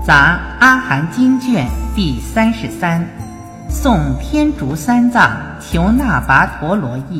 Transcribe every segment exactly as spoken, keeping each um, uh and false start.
杂阿含经卷第三十三，诵天竺三藏求那跋陀罗译。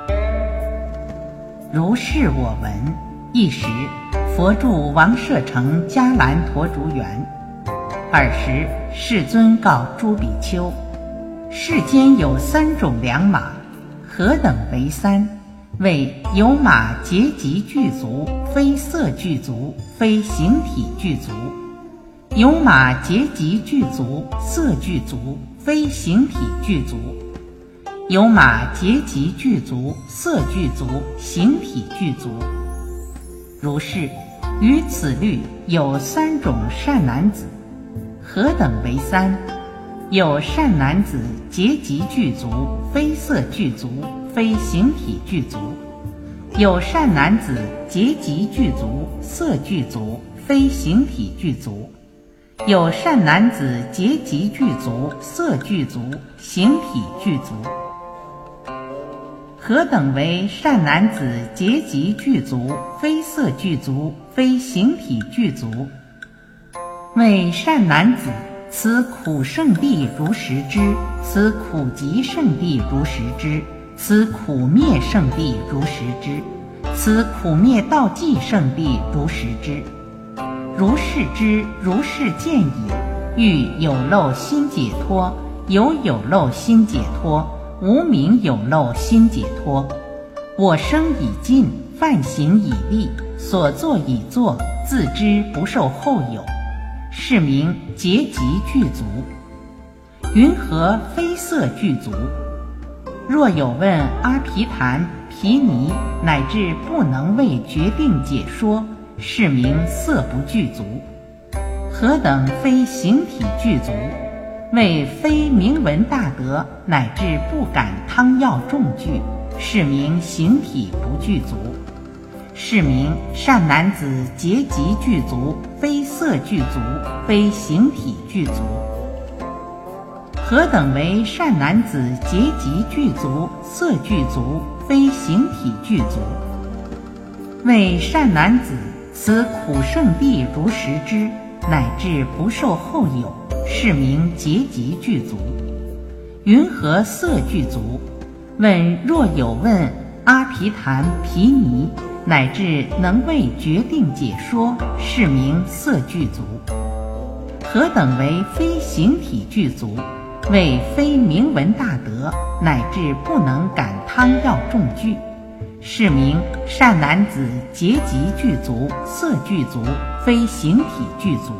如是我闻，一时佛住王舍城迦兰陀竹园。尔时世尊告诸比丘：世间有三种良马，何等为三？为有马结集具足，非色具足，非形体具足；有马结集具足，色具足，非形体具足；有马结集具足，色具足，形体具足。如是，于此律有三种善男子，何等为三？有善男子结集具足，非色具足，非形体具足；有善男子结集具足，色具足，非形体具足；有善男子结集具足，色具足，形体具足。何等为善男子结集具足，非色具足，非形体具足？为善男子，此苦圣地如实知，此苦集圣地如实知，此苦灭圣地如实知，此苦灭道际圣地如实知。如是知，如是见已。欲有漏心解脱，有有漏心解脱，无明有漏心解脱。我生已尽，犯行已立，所作已作，自知不受后有，是名结集具足。云何非色具足？若有问阿毗昙、毗尼，乃至不能为决定解说，是名色不具足。何等非形体具足？为非明闻大德，乃至不敢汤药重具，是名形体不具足。是名善男子结集具足，非色具足，非形体具足。何等为善男子结集具足，色具足，非形体具足？为善男子，此苦圣地如实知，乃至不受后有，是名结集具足。云何色具足？问若有问阿毗昙、毗尼，乃至能为决定解说，是名色具足。何等为非形体具足？为非明闻大德，乃至不能感汤药重具，是名善男子结集具足，色具足，非形体具足。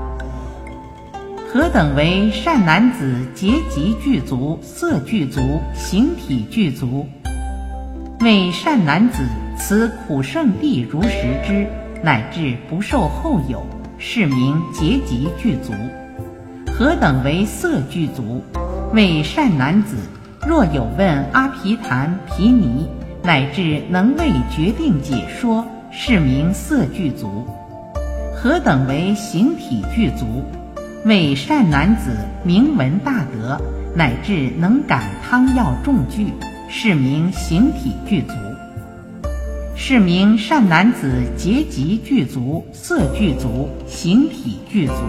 何等为善男子结集具足，色具足，形体具足？为善男子，此苦圣地如实知，乃至不受后有，是名结集具足。何等为色具足？为善男子，若有问阿毗昙、毗尼，乃至能为决定解说，是名色具足。何等为形体具足？为善男子明闻大德，乃至能感汤药重具，是名形体具足。是名善男子结集具足，色具足，形体具足。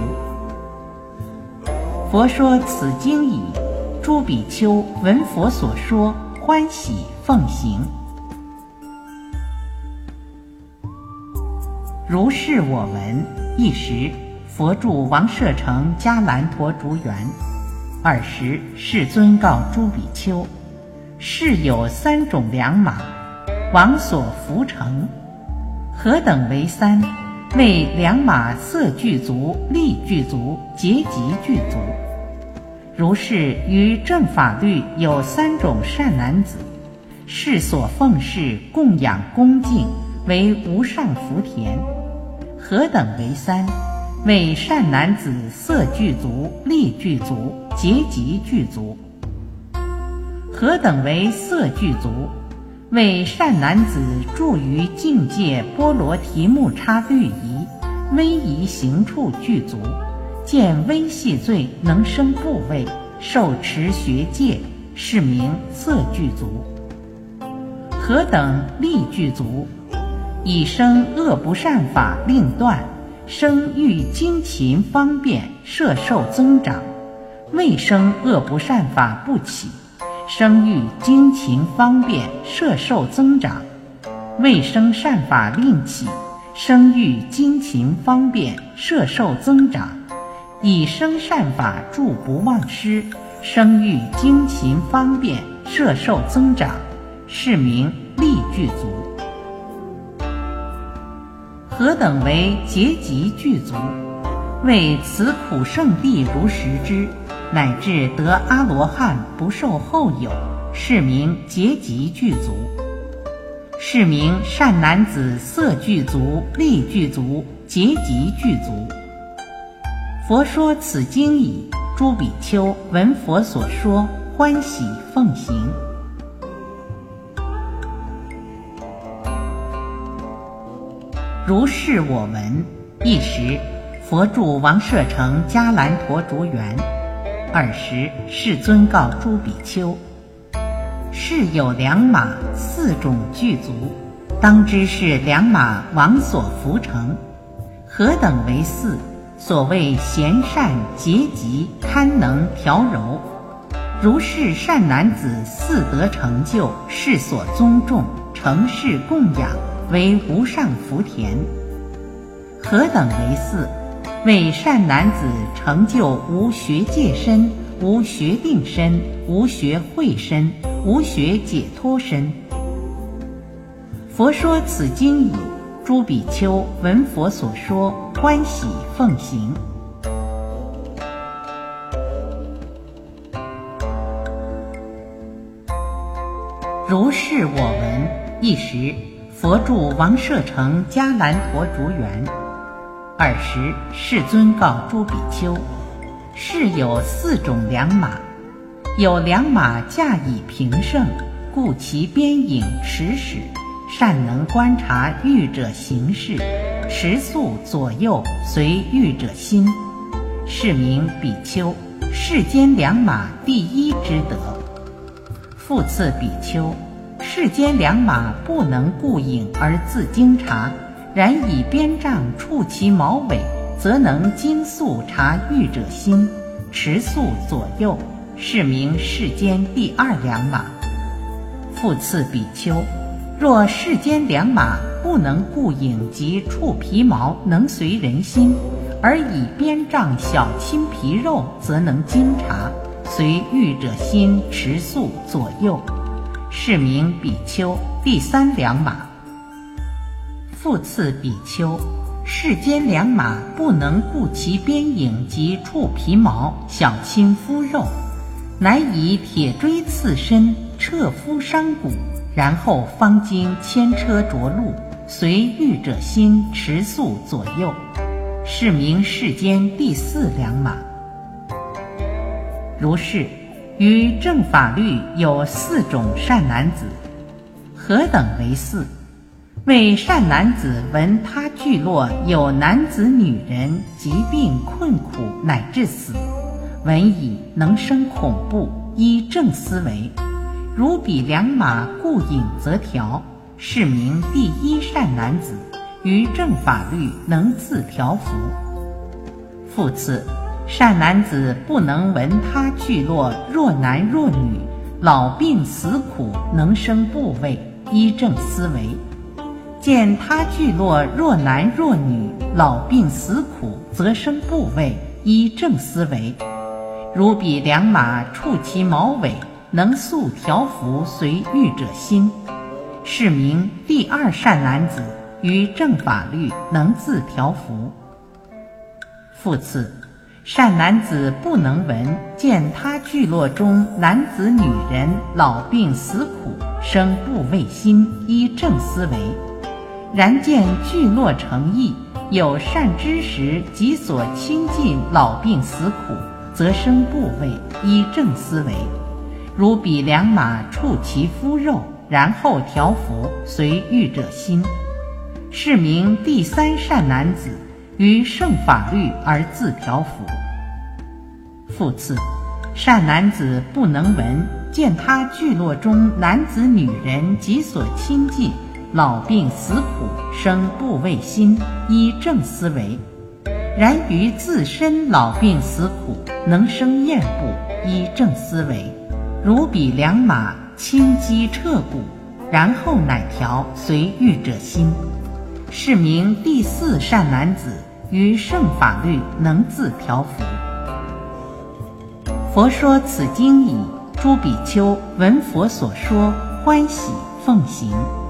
佛说此经已，诸比丘闻佛所说，欢喜奉行。如是我闻，一时佛住王舍城迦兰陀竹园。尔时世尊告诸比丘：世有三种良马，王所伏乘。何等为三？为良马色具足，力具足，结集具足。如是于正法律有三种善男子，世所奉事供养恭敬，为无上福田。何等为三？为善男子色具足，力具足，结集具足。何等为色具足？为善男子住于境界波罗提木叉律仪，威仪行处具足，见微细罪能生怖畏，受持学戒，是名色具足。何等力具足？以生恶不善法令断， 生育精勤方便，摄受增长；未生恶不善法不起，生育精勤方便，摄受增长；未生善法令起，生育精勤方便，摄受增长；已生善法住不忘失，生育精勤方便，摄受增长，是名力具足。何等为结集具足？为此苦圣地如实知，乃至得阿罗汉不受后有，是名结集具足。是名善男子色具足，力具足，结集具足。佛说此经已，诸比丘闻佛所说，欢喜奉行。如是我闻。一时，佛住王舍城迦兰陀竹园。尔时，世尊告诸比丘：是有良马，四种具足，当知是良马王所扶乘。何等为四？所谓贤善结集，堪能调柔。如是善男子四得成就，世所宗重，承事供养，为无上福田。何等为四？为善男子成就无学界身，无学定身，无学慧身，无学解脱身。佛说此经已，诸比丘闻佛所说，欢喜奉行。如是我闻。一时，佛住王舍城迦兰陀竹园。尔时，世尊告诸比丘：是有四种良马，有良马驾以平胜，故其边影持始，善能观察欲者行事，时速左右随欲者心，是名比丘，世间良马第一之德。复次比丘，世间良马不能顾影而自经察，然以鞭杖触其毛尾，则能精速察欲者心，持速左右，是名世间第二良马。复次比丘，若世间良马不能顾影及触皮毛，能随人心，而以鞭杖小侵皮肉，则能经察，随欲者心，持速左右，是名比丘第三良马。复次比丘，世间良马不能顾其边影及触皮毛，小侵肤肉，乃以铁锥刺身，彻肤伤骨，然后方经牵车着路，随欲者心，持速左右，是名世间第四良马。如是，于正法律有四种善男子。何等为四？为善男子闻他聚落有男子女人疾病困苦乃至死，闻已能生恐怖，依正思维，如彼良马顾影则调，是名第一善男子，于正法律能自调伏。复次，善男子不能闻他聚落若男若女，老病死苦，能生怖畏，依正思维，见他聚落若男若女，老病死苦，则生怖畏，依正思维，如彼良马触其毛尾，能速调伏随欲者心，是名第二善男子，于正法律能自调伏。复次，善男子不能闻见他聚落中男子女人老病死苦，生怖畏心，依正思维，然见聚落成邑，有善知识及所亲近老病死苦，则生怖畏，依正思维，如彼良马触其肤肉，然后调伏随欲者心，是名第三善男子，于圣法律而自调伏。复次，善男子不能闻见他聚落中男子女人及所亲近老病死苦，生怖畏心，依正思维， 然于自身老病死苦，能生厌怖，依正思维，如比良马，轻击彻骨，然后乃调随欲者心，是名第四善男子，于圣法律能自调伏。佛说此经已，诸比丘闻佛所说，欢喜奉行。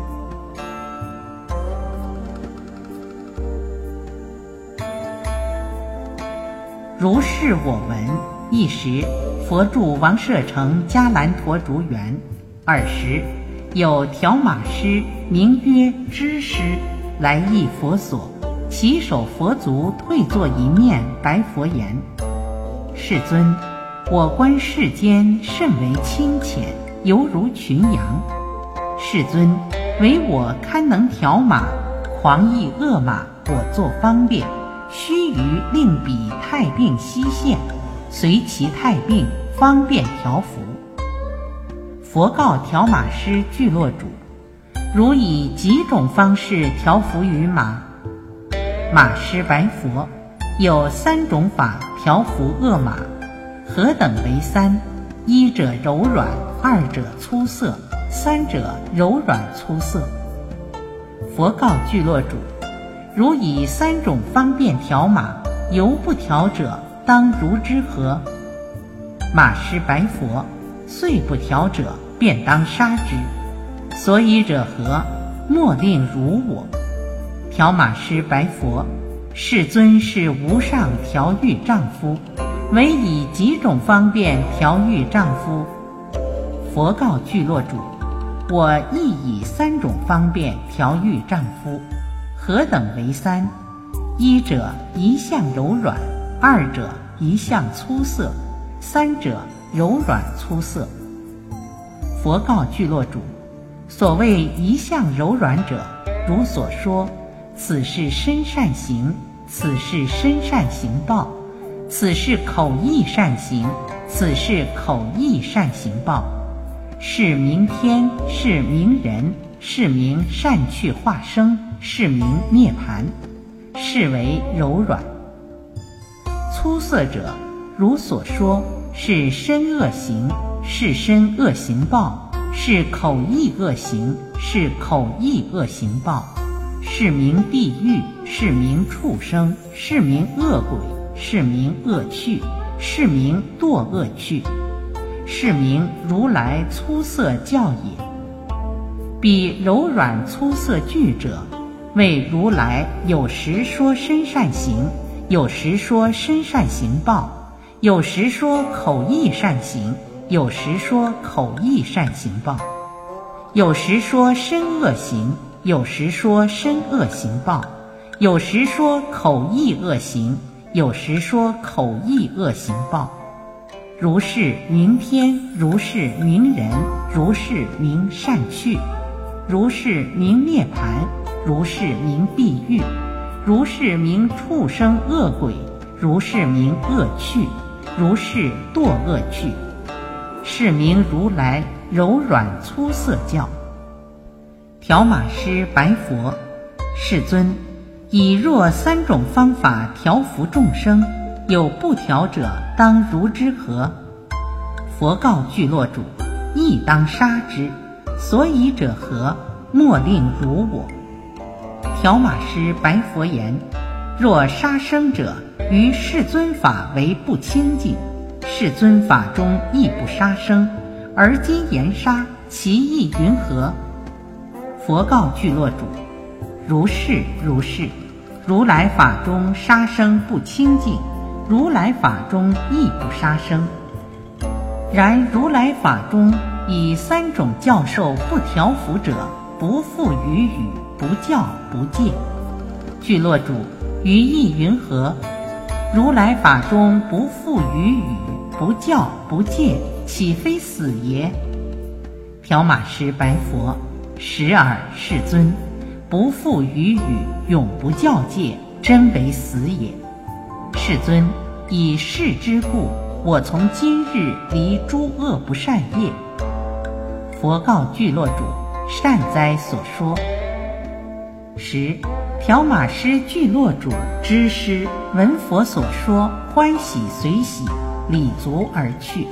如是我闻。一时，佛住王舍城迦兰陀竹园。尔时，有调马师名曰知师，来诣佛所，其手佛足退坐一面，白佛言：世尊，我观世间甚为清浅，犹如群羊。世尊，唯我堪能调马，狂逸恶马，我作方便，须臾令彼太病息现，随其太病，方便调伏。佛告调马师聚落主：如以几种方式调伏于马？马师白佛：有三种法调伏恶马，何等为三？一者柔软，二者粗涩，三者柔软粗涩。佛告聚落主：如以三种方便调马，犹不调者，当如之何？马师白佛：遂不调者，便当杀之。所以者何？莫令辱我。调马师白佛：世尊是无上调御丈夫，唯以几种方便调御丈夫？佛告聚落主：我亦以三种方便调御丈夫。何等为三？一者一向柔软，二者一向粗涩，三者柔软粗涩。佛告聚落主：所谓一向柔软者，如所说，此是身善行，此是身善行报，此是口意善行，此是口意善行报，是名天，是名人，是名善趣化生，是名涅盘，是为柔软。粗涩者，如所说，是身恶行，是身恶行报，是口意恶行，是口意恶行报，是名地狱，是名畜生，是名恶鬼，是名恶趣，是名堕恶趣，是名如来粗涩教也。彼柔软粗涩句者，为如来有时说身善行，有时说身善行报，有时说口意善行，有时说口意善行报，有时说身恶行，有时说身恶行报，有时说口意恶行，有时说口意恶行报。如是名天，如是名人，如是名善趣，如是名涅盘，如是名地狱，如是名畜生恶鬼，如是名恶趣，如是堕恶趣，是名如来柔软粗涩教。调马师白佛：世尊，以若三种方法调伏众生，有不调者，当如之何？佛告聚落主：亦当杀之。所以者何？莫令辱我。调马师白佛言：若杀生者，于世尊法为不清净，世尊法中亦不杀生，而今言杀，其意云何？佛告聚落主：如是如是，如来法中杀生不清净，如来法中亦不杀生。然如来法中以三种教授不调伏者，不复语语，不教不戒。聚落主，于意云何？如来法中不复语语，不教不戒，岂非死也？调马师白佛：实尔世尊，不复语语，永不教戒，真为死也。世尊，以是之故，我从今日离诸恶不善业。佛告聚落主：善哉所说。时调马师聚落主知师，闻佛所说，欢喜随喜，礼足而去。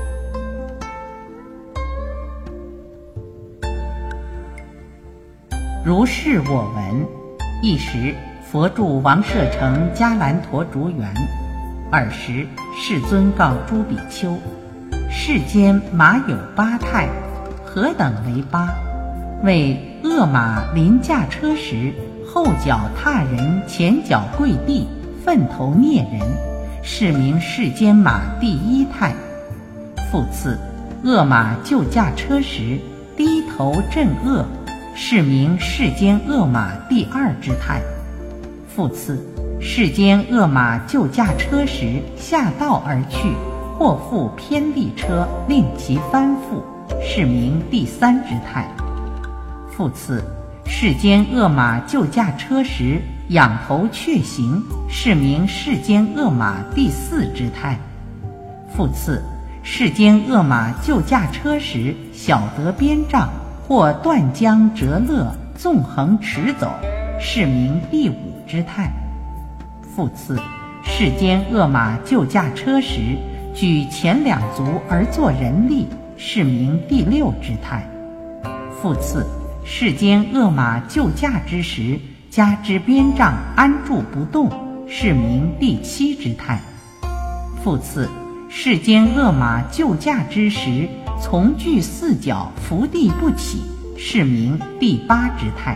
如是我闻。一时，佛住王舍城迦兰陀竹园。尔时，世尊告诸比丘：世间马有八态，何等为八？为恶马临驾车时，后脚踏人，前脚跪地，奋头灭人，是名世间马第一态。复次，恶马就驾车时，低头震恶，是名世间恶马第二之态。复次，世间恶马就驾车时，下道而去，或复偏利车，令其翻覆，是名第三之态。复次，世间恶马就驾车时，仰头却行，是名世间恶马第四之态。复次，世间恶马就驾车时，晓得边障，或断江折勒，纵横驰走，是名第五之态。复次，世间恶马就驾车时，举前两足而作人立，是名第六之态。复次，世间恶马就驾之时，加之边障，安住不动，是名第七之态。复次，世间恶马就驾之时，从具四脚，伏地不起，是名第八之态。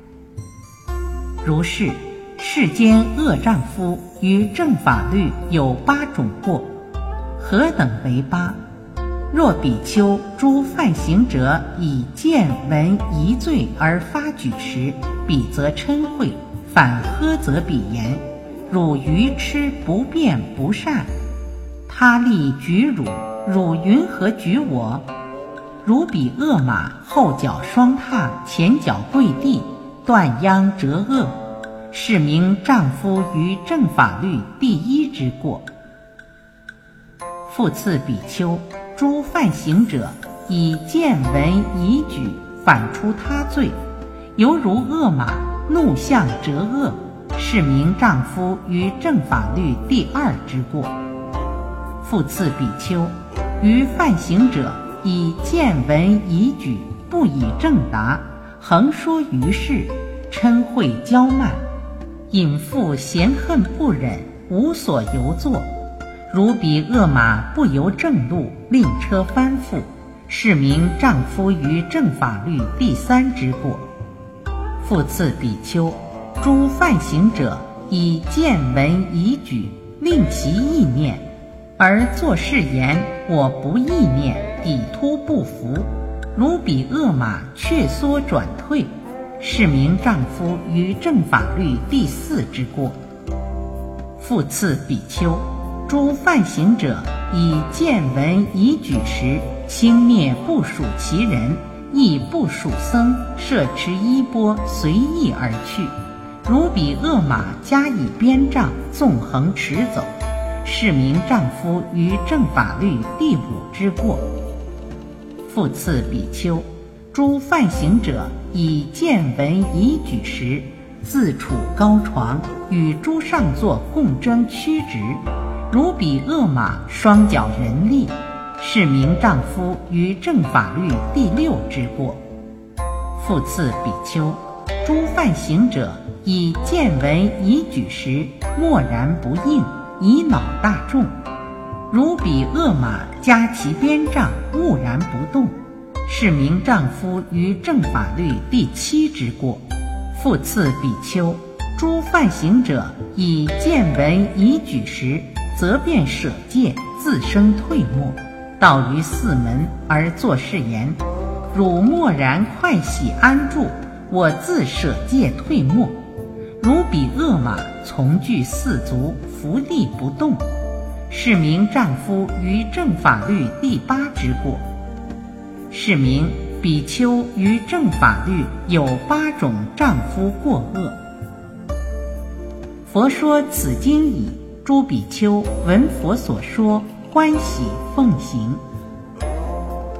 如是，世间恶丈夫于正法律有八种过，何等为八？若比丘诸犯行者以见闻疑罪而发举时，彼则嗔恚，反呵责彼言：汝愚痴不辩不善，他力举汝，汝云何举我？如彼恶马后脚双踏，前脚跪地，断秧折恶，是名丈夫于正法律第一之过。复次比丘诸犯行者以见闻疑举，反出他罪，犹如恶马怒向折恶，是名丈夫于正法律第二之过。复次比丘于犯行者以见闻疑举，不以正答，横说于世，嗔恚骄慢，隐覆嫌恨不忍，无所由作，如彼恶马不由正路，令车翻覆，是名丈夫于正法律第三之过。复次比丘诸犯行者以见闻疑举，令其意念，而作是言：我不意念，抵突不服，如彼恶马却缩转退，是名丈夫于正法律第四之过。复次比丘诸犯行者以见闻疑举时，轻蔑不属其人，亦不属僧，摄持衣钵，随意而去，如彼恶马加以鞭杖，纵横驰走，是名丈夫于正法律第五之过。复次比丘诸犯行者以见闻疑举时，自处高床，与诸上座共争曲直，如彼恶马双脚人立，是名丈夫于正法律第六之过。复次比丘诸犯行者以见闻疑举时，默然不应，以恼大众，如彼恶马加其鞭杖，兀然不动，是名丈夫于正法律第七之过。复次比丘诸犯行者以见闻疑举时，则便舍戒，自生退没，到于寺门而作是言：汝默然快喜安住，我自舍戒退没，如彼恶马从具四足，伏地不动，是名丈夫于正法律第八之过。是名比丘于正法律有八种丈夫过恶。佛说此经已，诸比丘闻佛所说，欢喜奉行。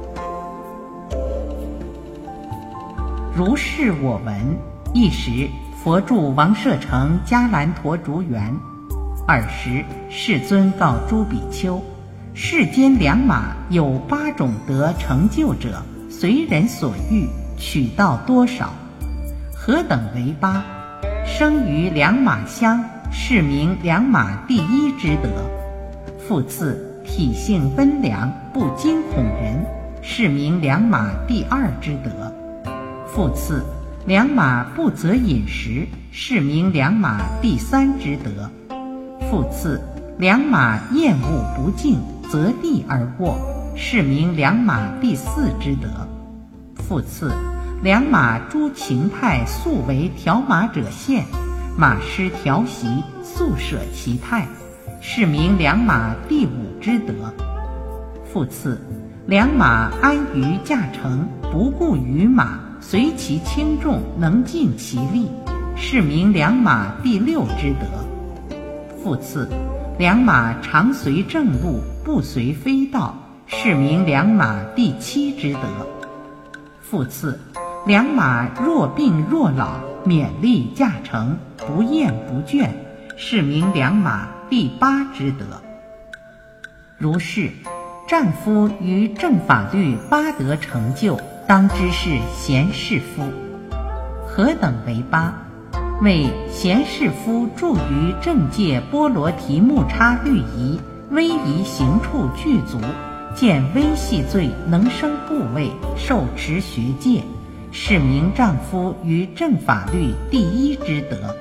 如是我闻。一时， 佛住王舍城迦兰陀竹园。尔时世尊告诸比丘，世间良马有八种得成就者，随人所欲，取到多少？何等为八？生于良马乡，是名良马第一之德。复次，体性温良，不惊恐人，是名良马第二之德。复次，良马不择饮食，是名良马第三之德。复次，良马厌恶不敬，择地而卧，是名良马第四之德。复次，良马诸情态素为调马者现，马失调息，速舍其态，是名良马第五之德。复次，良马安于驾乘，不顾于马，随其轻重，能尽其力，是名良马第六之德。复次，良马常随正路，不随非道，是名良马第七之德。复次，良马若病若老，勉力驾乘，不厌不倦，是名良马第八之德。如是，丈夫于正法律八德成就，当知是贤士夫。何等为八？为贤士夫住于正界波罗提木叉律仪，威仪行处具足，见微细罪，能生部位，受持学戒，是名丈夫于正法律第一之德。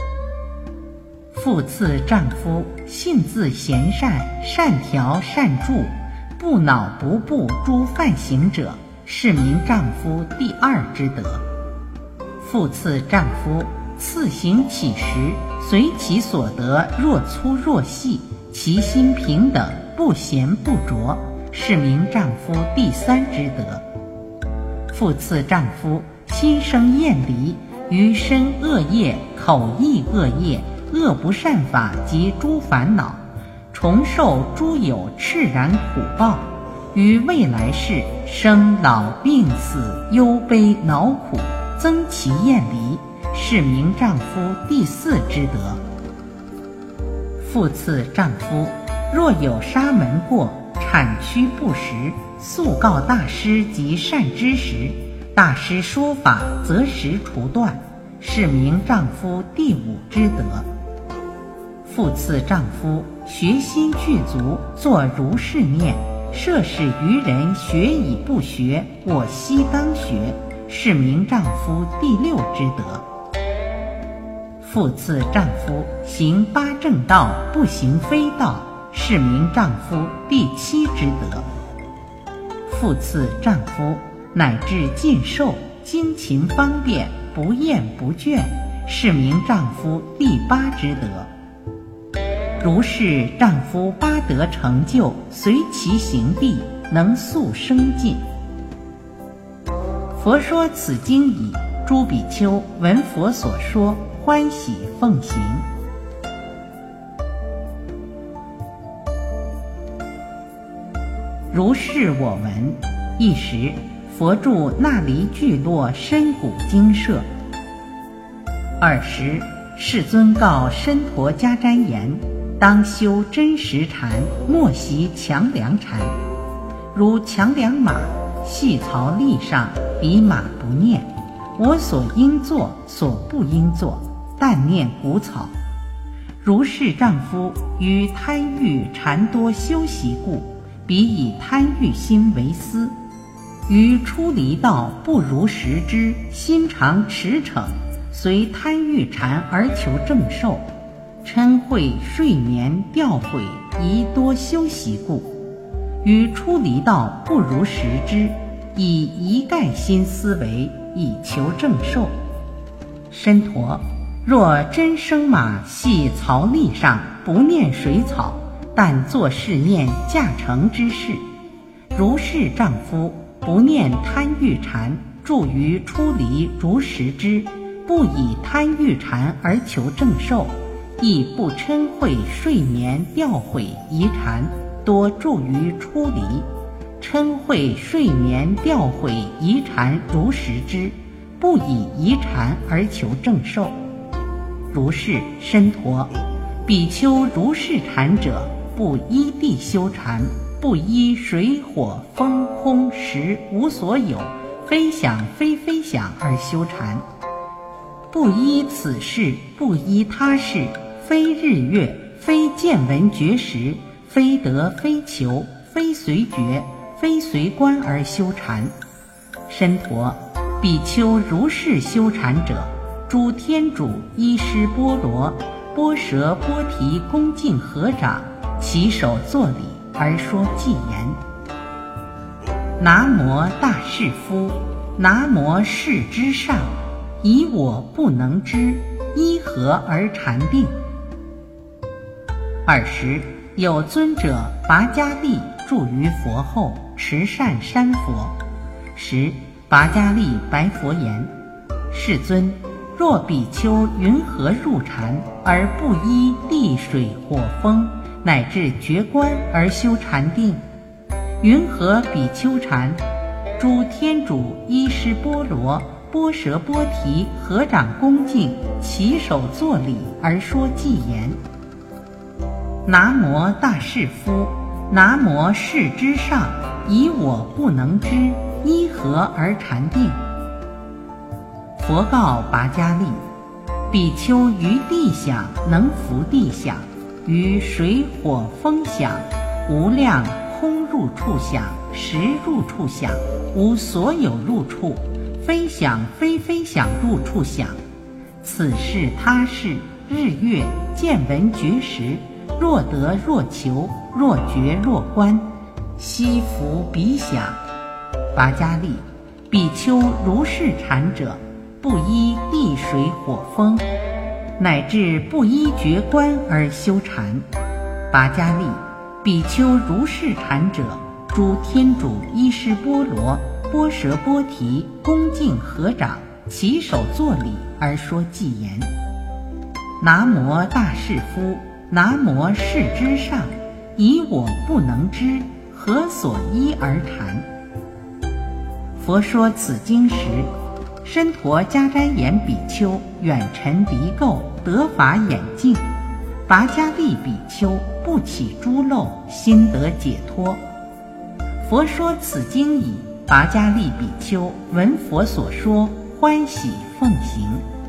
复次，丈夫性自贤善，善调善住，不恼不怖诸犯行者，是名丈夫第二之德。复次，丈夫次行起时，随其所得，若粗若细，其心平等，不咸不浊，是名丈夫第三之德。复次，丈夫心生厌离，于身恶业，口意恶业，恶不善法及诸烦恼，重受诸有赤然苦报，于未来世生老病死，忧悲恼苦，增其厌离，是名丈夫第四之德。复次，丈夫若有沙门过，产区不实，速告大师及善知识，大师说法，择时除断，是名丈夫第五之德。复次，丈夫学心具足，作如是念，摄使愚人学以不学，我悉当学，是名丈夫第六之德。复次，丈夫行八正道，不行非道，是名丈夫第七之德。复次，丈夫乃至尽寿，精勤方便，不厌不倦，是名丈夫第八之德。如是，丈夫八德成就，随其行地，能速生尽。佛说此经已，诸比丘闻佛所说，欢喜奉行。如是我闻。一时，佛住那离聚落深谷精舍。尔时，世尊告深陀迦旃言：当修真实禅，莫习强梁禅。如强梁马，系槽立上，彼马不念我所应作，所不应作，但念谷草。如是丈夫于贪欲禅多修习故，彼以贪欲心为思，于出离道不如实知，心常驰骋，随贪欲禅而求正受，嗔恚睡眠掉毁，宜多修习故，于出离道不如实知，以一概心思维，以求正受。深陀，若真生马系槽立上，不念水草，但作是念驾乘之事。如是丈夫不念贪欲禅，住于出离如实知，不以贪欲禅而求正受，亦不嗔恚睡眠掉毁疑禅，多住于出离。嗔恚睡眠掉毁疑禅如实知，不以疑禅而求正受。 如是身陀，比丘如是禅者，不依地修禅，不依水火风空识无所有，非想非非想而修禅，不依此事，不依他事，非日月，非见闻觉识，非得非求，非随觉，非随观而修禅。身陀，比丘如是修禅者，诸天主依师波罗波蛇波提恭敬合掌，起手作礼而说偈言：南无大士夫，南无世之上，以我不能知，依何而禅定？尔时有尊者拔迦利住于佛后，持善山佛。时拔迦利白佛言：世尊，若比丘云何入禅，而不依地水火风乃至觉观而修禅定？云何比丘禅？诸天主依师波罗波蛇波提合掌恭敬，起手作礼而说偈言：南无大士夫，南无世之上，以我不能知，依何而禅定？佛告拔迦利：比丘于地想能伏地想，于水火风想，无量空入处想，实入处想，无所有入处，非想非非想入处想。此事他事，日月见闻觉识，若得若求，若觉若观，悉伏彼想。拔迦利，比丘如是禅者，不依地水火风，乃至不依觉观而修禅。拔迦利，比丘如是禅者，诸天主依师波罗波蛇波提恭敬合掌，起手作礼而说偈言：南无大士夫，南无世之上，以我不能知，何所依而禅？佛说此经时，身陀迦旃延比丘远尘离垢，得法眼净。拔迦利比丘不起诸漏，心得解脱。佛说此经已，拔迦利比丘闻佛所说，欢喜奉行。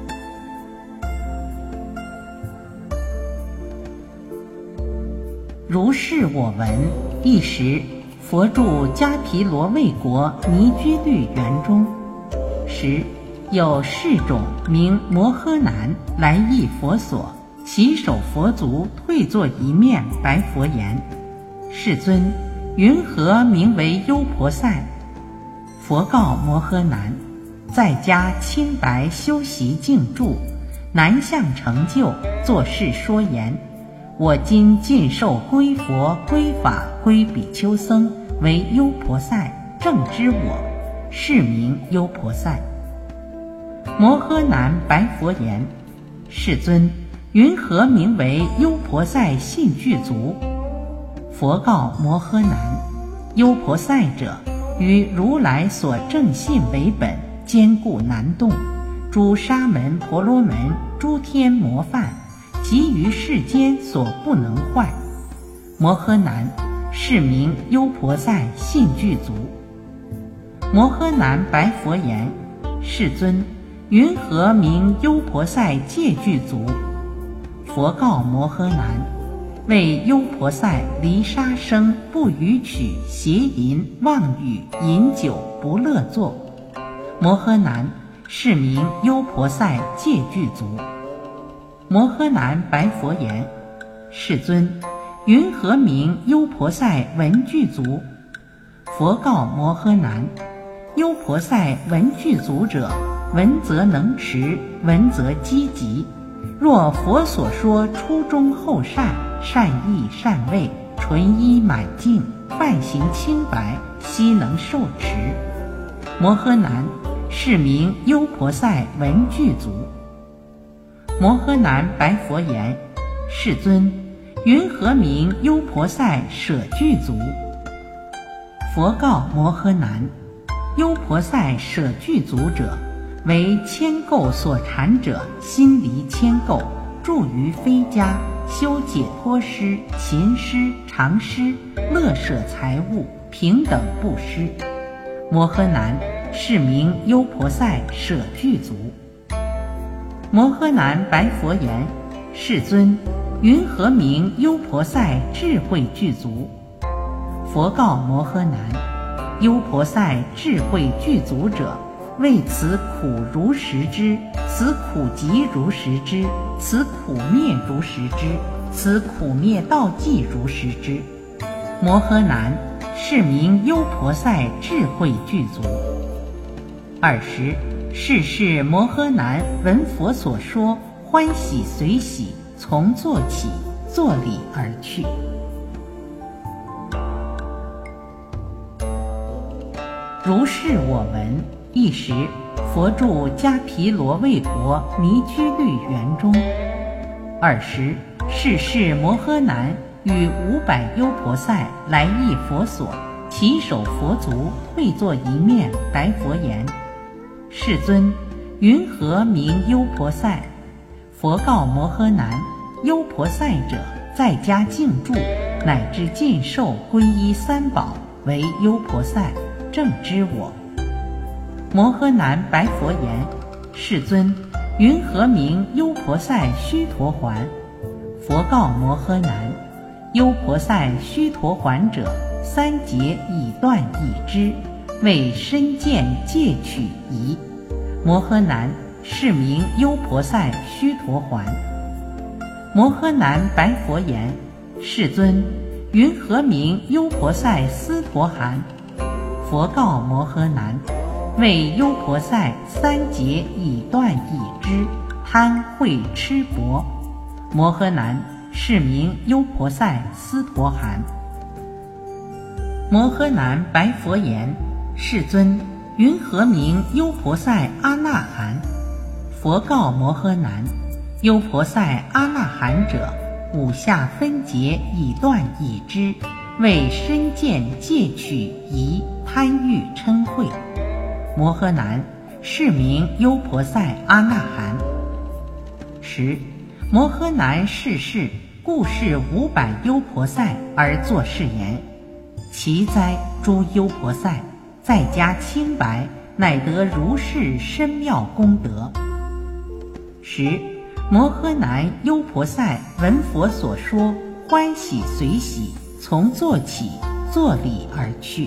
如是我闻。一时，佛住迦毗罗卫国尼居律园中。时有侍种名摩诃南来诣佛所，起手佛足，退坐一面，白佛言：世尊，云何名为优婆塞？佛告摩诃南：在家清白修习静住，南向成就，作是说言：我今尽受归佛归法归比丘僧，为优婆塞，正知我，是名优婆塞。摩诃南白佛言：世尊，云何名为优婆塞信具足？佛告摩诃南：优婆塞者，于如来所正信为本，坚固难动，诸沙门婆罗门诸天模范，及于世间所不能坏。摩诃南，是名优婆塞信具足。摩诃南白佛言：世尊，云何名优婆塞戒具足？佛告摩诃南：为优婆塞离杀生，不逾矩，邪淫，妄语，饮酒，不乐作。摩诃南，是名优婆塞戒具足。摩诃南白佛言：世尊，云何名优婆塞闻具足？佛告摩诃南：优婆塞闻具足者，闻则能持，闻则积极。若佛所说初中后善，善意善味，纯一满净，梵行清白，悉能受持。摩诃南，是名优婆塞闻具足。摩诃南白佛言：世尊，云何名优婆塞舍具足？佛告摩诃南：优婆塞舍具足者， 为牵垢所缠者，心离牵垢，住于非家，修解脱施、勤施、常施、乐舍财物、平等布施。摩诃男是名优婆塞舍具足。摩诃男白佛言：世尊，云何名优婆塞智慧具足？佛告摩诃男：优婆塞智慧具足者，为此苦如实知，此苦集如实知，此苦灭如实知，此苦灭道际如实知。摩诃男是名优婆塞智慧具足。尔时，世世摩诃男闻佛所说，欢喜随喜，从坐起，作礼而去。如是我闻。一时，佛住迦毗罗卫国尼居律园中。尔时，世世摩诃男与五百优婆塞来诣佛所，齐手佛足，会坐一面，白佛言：世尊，云何名优婆塞？佛告摩诃男：优婆塞者，在家静住，乃至尽寿皈依三宝，为优婆塞，正知我。摩诃男白佛言：世尊，云何名优婆塞须陀洹？佛告摩诃男：优婆塞须陀洹者，三劫已断已知，为身见戒取疑。摩诃男是名优婆塞须陀洹。摩诃男白佛言：世尊，云何名优婆塞斯陀含？佛告摩诃男：为优婆塞三劫已断已知，贪慧痴薄。摩诃男是名优婆塞斯陀含。摩诃男白佛言：世尊，云何名优婆塞阿那含？佛告摩诃男：优婆塞阿那含者，五下分劫已断已知，为身见戒取疑，贪欲嗔恚。摩诃男是名优婆塞阿那含。十，摩诃男逝世，故是五百优婆塞而作是言：其哉，诸优婆塞，在家清白，乃得如是深妙功德。十，摩诃男优婆塞闻佛所说，欢喜随喜，从坐起，作礼而去。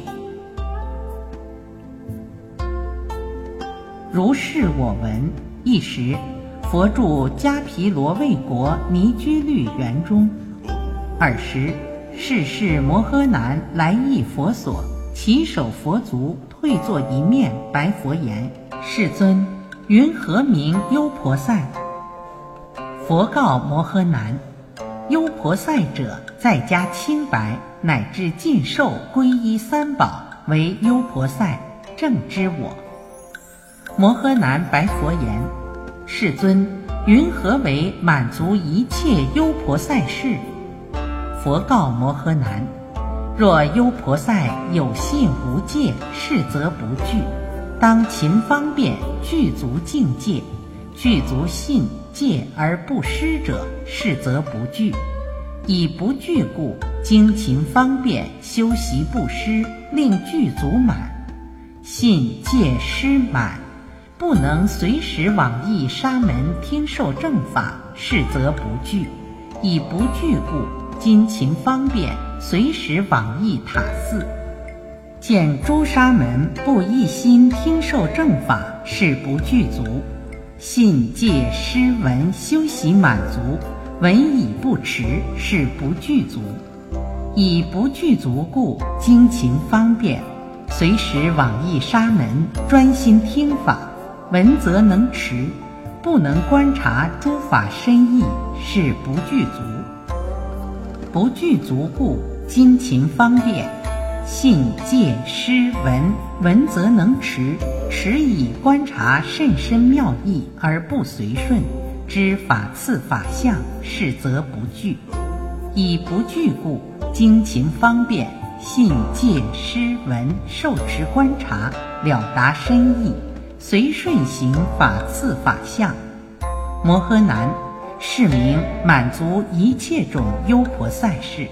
如是我闻。一时，佛住迦毗罗卫国尼居律园中。尔时，世世摩诃男来诣佛所，齐手佛足，退坐一面，白佛言：世尊，云何名优婆塞？佛告摩诃男：优婆塞者，在家清白，乃至尽寿皈依三宝，为优婆塞，正知我。摩诃男白佛言：世尊，云何为满足一切优婆塞事？佛告摩诃男：若优婆塞有信无戒，是则不惧，当勤方便，具足境界，具足信戒而不施者，是则不惧。以不惧故，精勤方便，修习布施，令具足满。信戒施满，不能随时往诣沙门听受正法，是则不惧。以不惧故，精勤方便，随时往诣塔寺。见诸沙门不一心听受正法，是不具足。信戒施闻修习满足，闻已不持，是不具足。以不具足故，精勤方便，随时往诣沙门，专心听法，闻则能持，不能观察诸法深意，是不具足。不具足故，精勤方便，信戒施闻，闻则能持，持以观察甚深妙义而不随顺，知法次法相，是则不惧。以不惧故，精勤方便，信戒施闻受持观察，了达深意， 随顺行法次法相。摩诃男，是名满足一切种优婆塞事。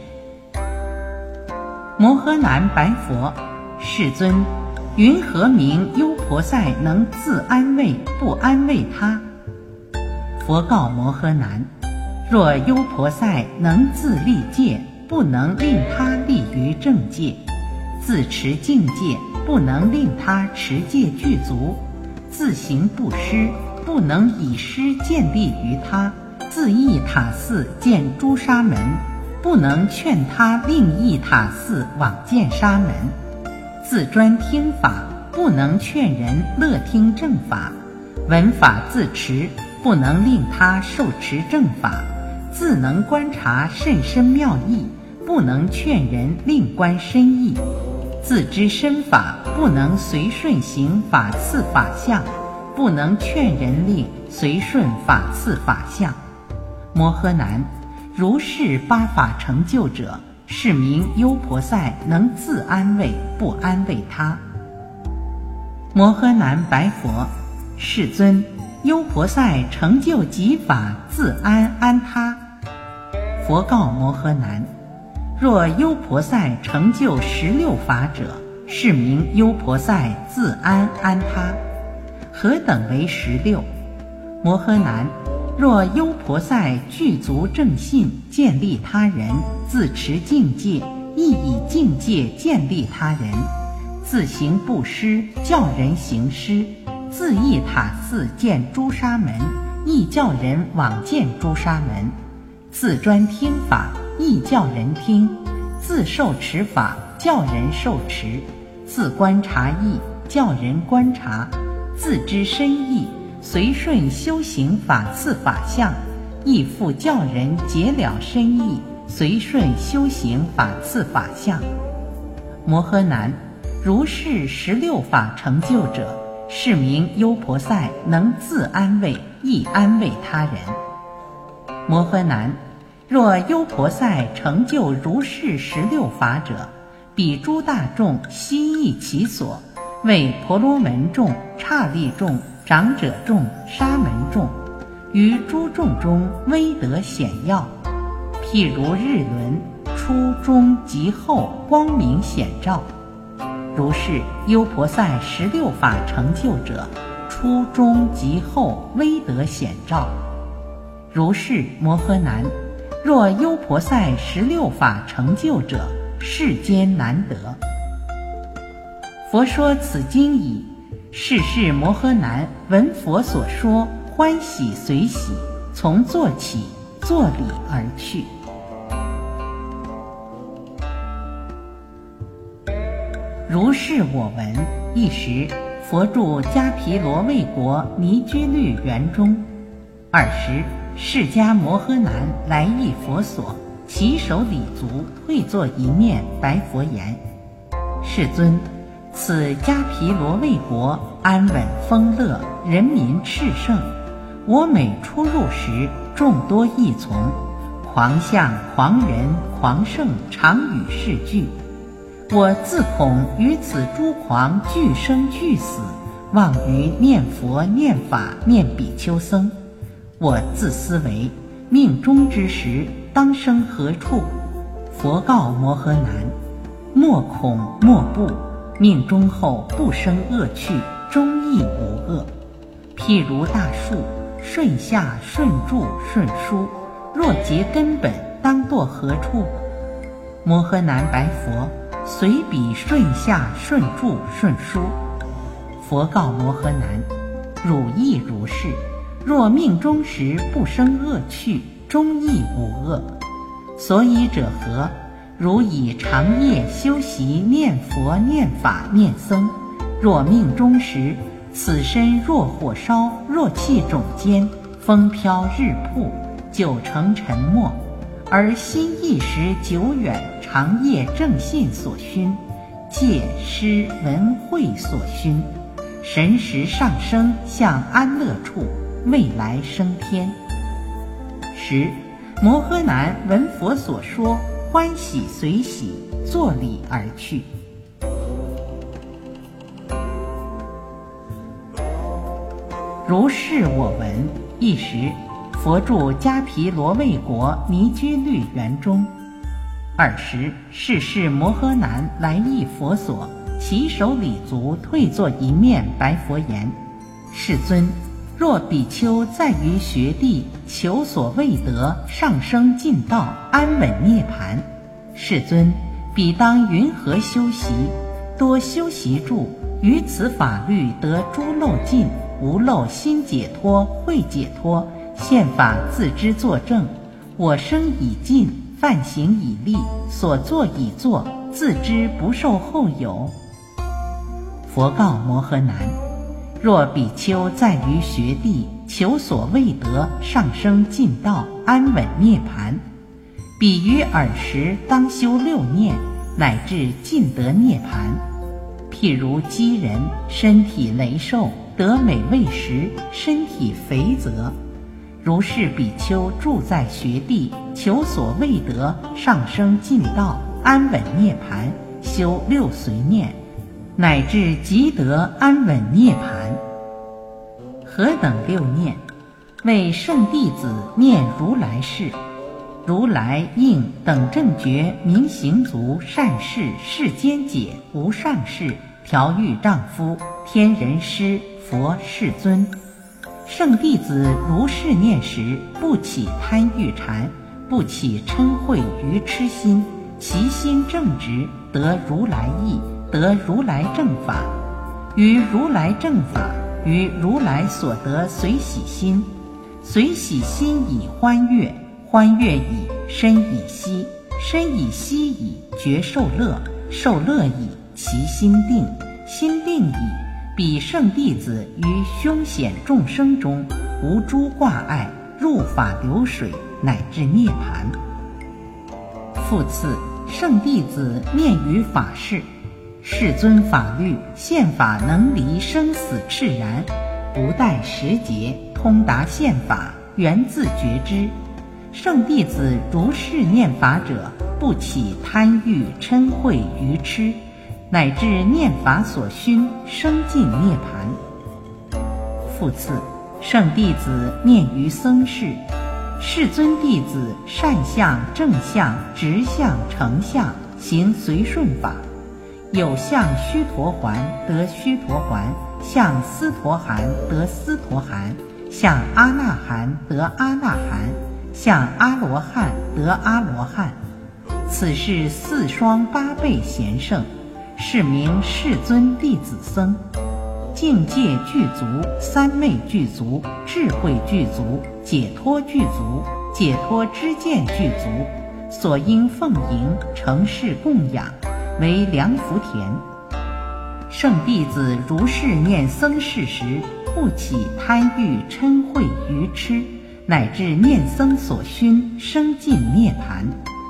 摩诃男白佛：世尊，云何名优婆塞能自安慰不安慰他？佛告摩诃男：若优婆塞能自立戒，不能令他立于正戒；自持净戒，不能令他持戒具足；自行布施，不能以施建立于他；自诣塔寺建诸沙门，不能劝他另诣塔寺往建沙门；自专听法，不能劝人乐听正法；闻法自持，不能令他受持正法；自能观察甚深妙义，不能劝人另观深义；自知深法，不能随顺行法次法相，不能劝人令随顺法次法相。摩诃男，如是八法成就者，是名优婆塞能自安慰不安慰他。摩诃男白佛：世尊，优婆塞成就己法，自安安他。佛告摩诃男：若优婆塞成就十六法者，是名优婆塞自安安他。何等为十六？摩诃男，若优婆塞具足正信，建立他人，自持净戒，亦以净戒建立他人；自行布施，教人行施；自诣塔寺建诸沙门，亦教人往建诸沙门；自专听法，亦教人听；自受持法，教人受持；自观察义，教人观察；自知深意，随顺修行法次法相，亦复教人解了深意，随顺修行法次法相。摩诃男，如是十六法成就者，是名优婆塞能自安慰亦安慰他人。摩诃男，若优婆塞成就如是十六法者，彼诸大众悉忆其所，为婆罗门众、刹利众、长者众、沙门众，于诸众中威德显耀，譬如日轮，初中及后光明显照。如是优婆塞十六法成就者，初中及后威德显照。如是摩诃男，若优婆塞十六法成就者，世间难得。佛说此经已，是世摩诃男闻佛所说，欢喜随喜，从坐起，作礼而去。如是我闻。一时，佛住迦毗罗卫国尼居律园中。尔时，释迦摩诃男来诣佛所，其手礼足，会坐一面，白佛言：世尊，此迦毗罗卫国安稳丰乐，人民炽盛。我每出入时，众多异从，狂相、狂人、狂圣常与世俱。我自恐于此诸狂俱生俱死，妄于念佛念法念比丘僧。我自思维，命终之时，当生何处？佛告摩诃男：莫恐莫怖，命终后不生恶趣，终亦无恶。譬如大树，顺下顺住顺疏，若结根本，当堕何处？摩诃男白佛：随彼顺下顺住顺疏。佛告摩诃男：汝亦如是。若命终时不生恶趣，终亦无恶。所以者何？如以长夜修习念佛念法念僧，若命终时，此身若火烧，若气种间，风飘日曝，久成沉没，而心一时久远，长夜正信所熏，戒施闻慧所熏，神识上升，向安乐处，未来升天。十，摩诃男闻佛所说，欢喜随喜，作礼而去。 如是我闻。一时，佛住迦毗罗卫国尼居律园中。尔时，世世摩诃男来诣佛所，其手礼足，退坐一面，白佛言：世尊，若比丘在于学地，求所未得，上升进道，安稳涅槃。世尊，彼当云何修习？多修习住，于此法律得诸漏尽，无漏心解脱，慧解脱，现法自知作证。我生已尽，犯行已立，所作已作，自知不受后有。佛告摩诃男：若比丘在于学地，求所未得，上升进道，安稳涅槃，彼于尔时当修六念，乃至尽得涅槃。譬如饥人，身体羸瘦，得美味食，身体肥泽。如是比丘住在学地，求所未得，上升进道，安稳涅槃，修六随念，乃至即得安稳涅槃。何等六念？为圣弟子念如来事。如来应等正觉明行足善事世间解无上士调御丈夫天人师佛世尊。圣弟子如是念时，不起贪欲禅，不起嗔恚愚痴心，其心正直，得如来意，得如来正法。于如来正法，于如来所得随喜心，随喜心以欢悦，欢悦已身已息，身已息已觉受乐，受乐已其心定，心定已彼圣弟子于凶险众生中无诸挂碍，入法流水，乃至涅槃。复次，圣弟子念于法事，世尊法律宪法能离生死炽然，不待时节，通达宪法，源自觉知。圣弟子如是念法者，不起贪欲嗔恚愚痴，乃至念法所熏，生尽涅槃。复次，圣弟子念于僧事，世尊弟子善相正相直相成相，行随顺法。有相须陀洹得须陀洹，相斯陀含得斯陀含，相阿那含得阿那含，相阿罗汉得阿罗汉。此是四双八倍贤圣，是名世尊弟子僧。境界具足，三昧具足，智慧具足，解脱具足，解脱知见具足，所应奉迎承事供养，为良福田。圣弟子如是念僧事时，不起贪欲嗔恚愚痴，乃至念僧所熏，生尽涅槃。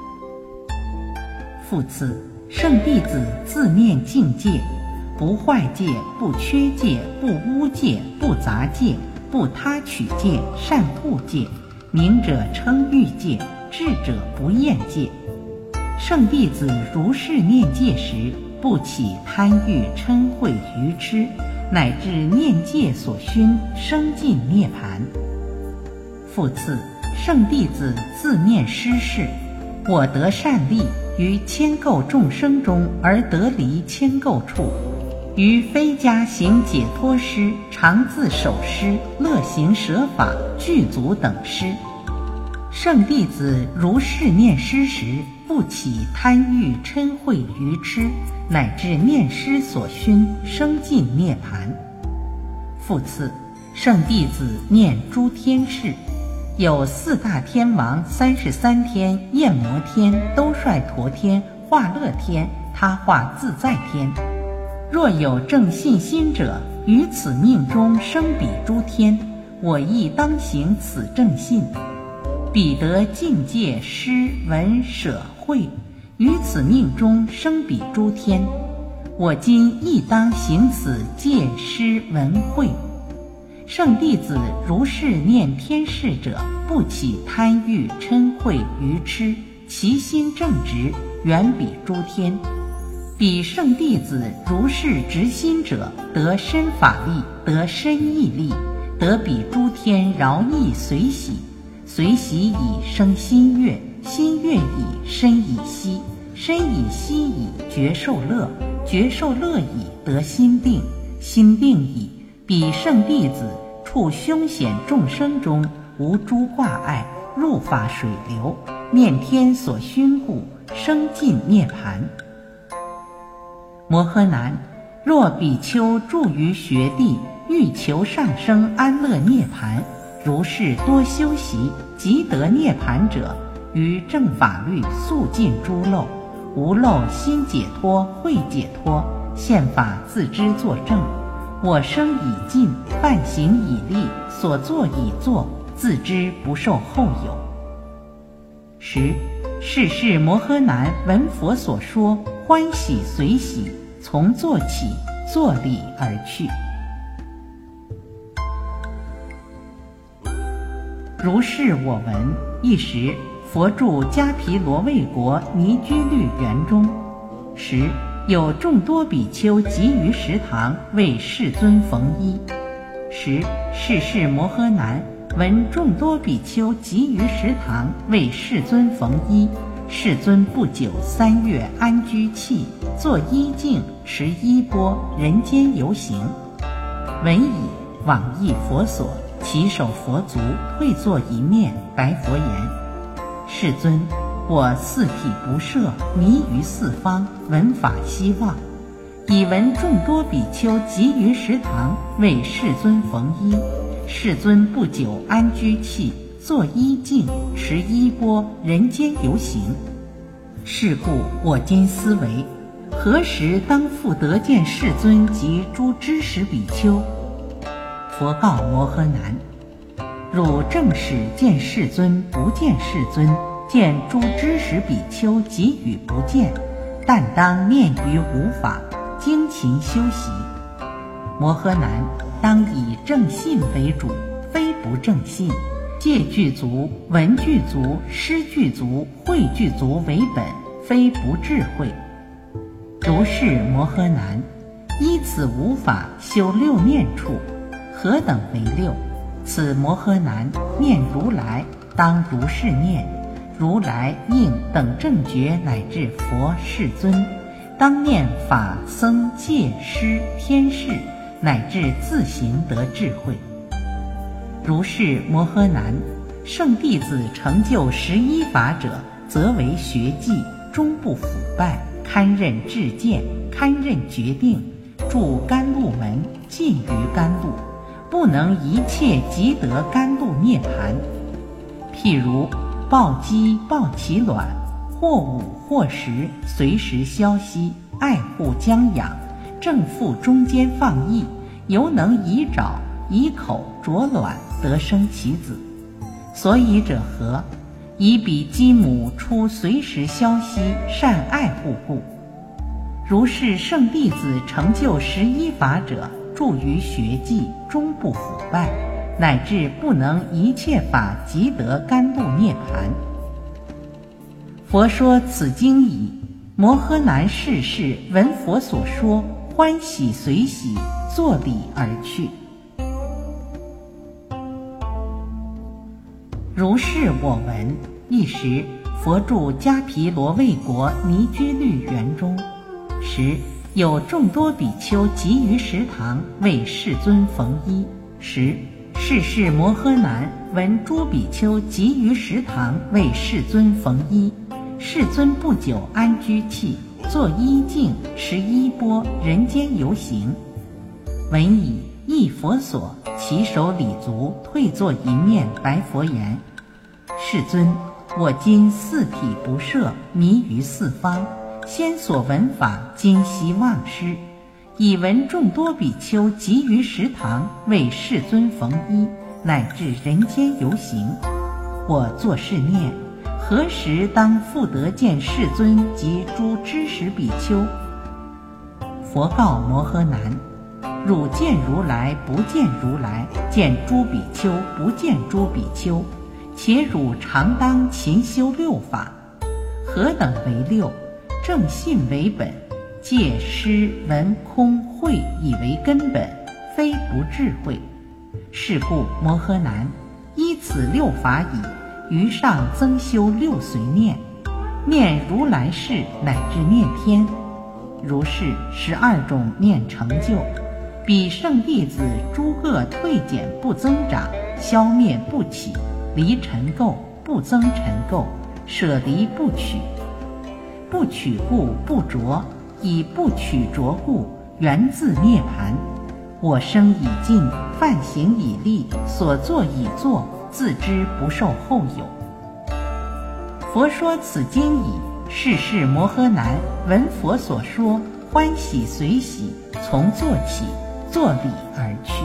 复次，圣弟子自念境界，不坏戒，不缺戒，不污戒，不杂戒，不他取戒，善护戒，明者称欲戒，智者不厌戒。圣弟子如是念戒时，不起贪欲嗔恚愚痴，乃至念戒所熏，生尽涅槃。复次，圣弟子自念施事，我得善利，于千垢众生中而得离千垢处，于非家行解脱施，常自守施，乐行舍法，具足等施。圣弟子如是念施时，不起贪欲嗔恚愚痴，乃至念施所熏，生尽涅槃。复次，圣弟子念诸天事，有四大天王、三十三天、焰摩天、兜率陀天、化乐天、他化自在天。若有正信心者，于此命中生彼诸天，我亦当行此正信。彼得境界施闻舍慧，于此命中生彼诸天，我今亦当行此戒施闻慧。圣弟子如是念天事者，不起贪欲嗔恚愚痴，其心正直，远彼诸天。彼圣弟子如是直心者，得深法力，得深义力， 得彼诸天饶益随喜，随喜以生心悦，心悦以身以息，身以息以觉受乐，觉受乐以得心定，心定以彼圣弟子处凶险众生中无诸挂碍，入法水流，念天所熏故，生尽涅槃。摩诃男，若比丘住于学地，欲求上升安乐涅槃，如是多修习，即得涅槃者，于正法律速尽诸漏，无漏心解脱慧解脱，现法自知作证。我生已尽，犯行已立，所作已作，自知不受后有。十，是世摩诃男闻佛所说，欢喜随喜，从坐起，坐礼而去。如是我闻。一时，佛住迦毗罗卫国尼居律园中，时有众多比丘集于食堂，为世尊缝衣。时是世摩诃男闻众多比丘集于食堂，为世尊缝衣。世尊不久三月安居憩，作衣净，持衣钵，人间游行。闻已，往诣佛所，稽首佛足，退坐一面，白佛言：世尊，我四体不摄，迷于四方，闻法希望。已闻众多比丘集于食堂，为世尊缝衣。世尊不久安居憩，作衣净，持衣钵，人间游行。是故我今思维，何时当复得见世尊及诸知识比丘？佛告摩诃男：汝正使见世尊不见世尊，见诸知识比丘即与不见，但当念于无法，精勤修习。摩诃男，当以正信为主，非不正信，戒具足、闻具足、施具足、慧具足为本，非不智慧。如是摩诃男，依此无法修六念处，何等为六？此摩诃男念如来，当如是念：如来应等正觉乃至佛世尊，当念法僧戒师天士，乃至自行得智慧。如是摩诃男，圣弟子成就十一法者，则为学记，终不腐败，堪任智见，堪任决定，住甘露门，尽于甘露，不能一切即得甘露涅槃。譬如抱鸡抱其卵，或午或时，随时消息，爱护将养，正腹中间放逸，犹能以爪以口啄卵，得生其子。所以者何？以彼鸡母出随时消息，善爱护故。如是圣弟子成就十一法者，住于学记，终不腐败，乃至不能一切法即得甘露涅槃。佛说此经已，摩诃男世世闻佛所说，欢喜随喜，作礼而去。如是我闻。一时，佛住迦毗罗卫国尼居律园中，时有众多比丘集于食堂，为世尊缝衣。时是世摩诃男闻诸比丘集于食堂，为世尊缝衣。世尊不久安居憩，作衣净，持衣钵，人间游行。闻已，诣佛所，稽首礼足，退坐一面，白佛言：世尊，我今四体不摄，迷于四方，先所闻法，今悉忘失。已闻众多比丘集于食堂，为世尊缝衣，乃至人间游行。我作是念：何时当复得见世尊及诸知识比丘？佛告摩诃男：汝见如来不见如来，见诸比丘不见诸比丘，且汝常当勤修六法。何等为六？正信为本，戒施闻空慧以为根本，非不智慧。 是故摩诃南，依此六法已，于上增修六随念，念如来世乃至念天，如是十二种念成就，彼圣弟子诸个退减不增长，消灭不起，离尘垢不增尘垢，舍离不取，不取故不着，以不取着故源自涅槃。我生已尽，犯行已立，所作已作，自知不受后有。佛说此经已，世世摩诃南闻佛所说，欢喜随喜，从坐起，作礼而去。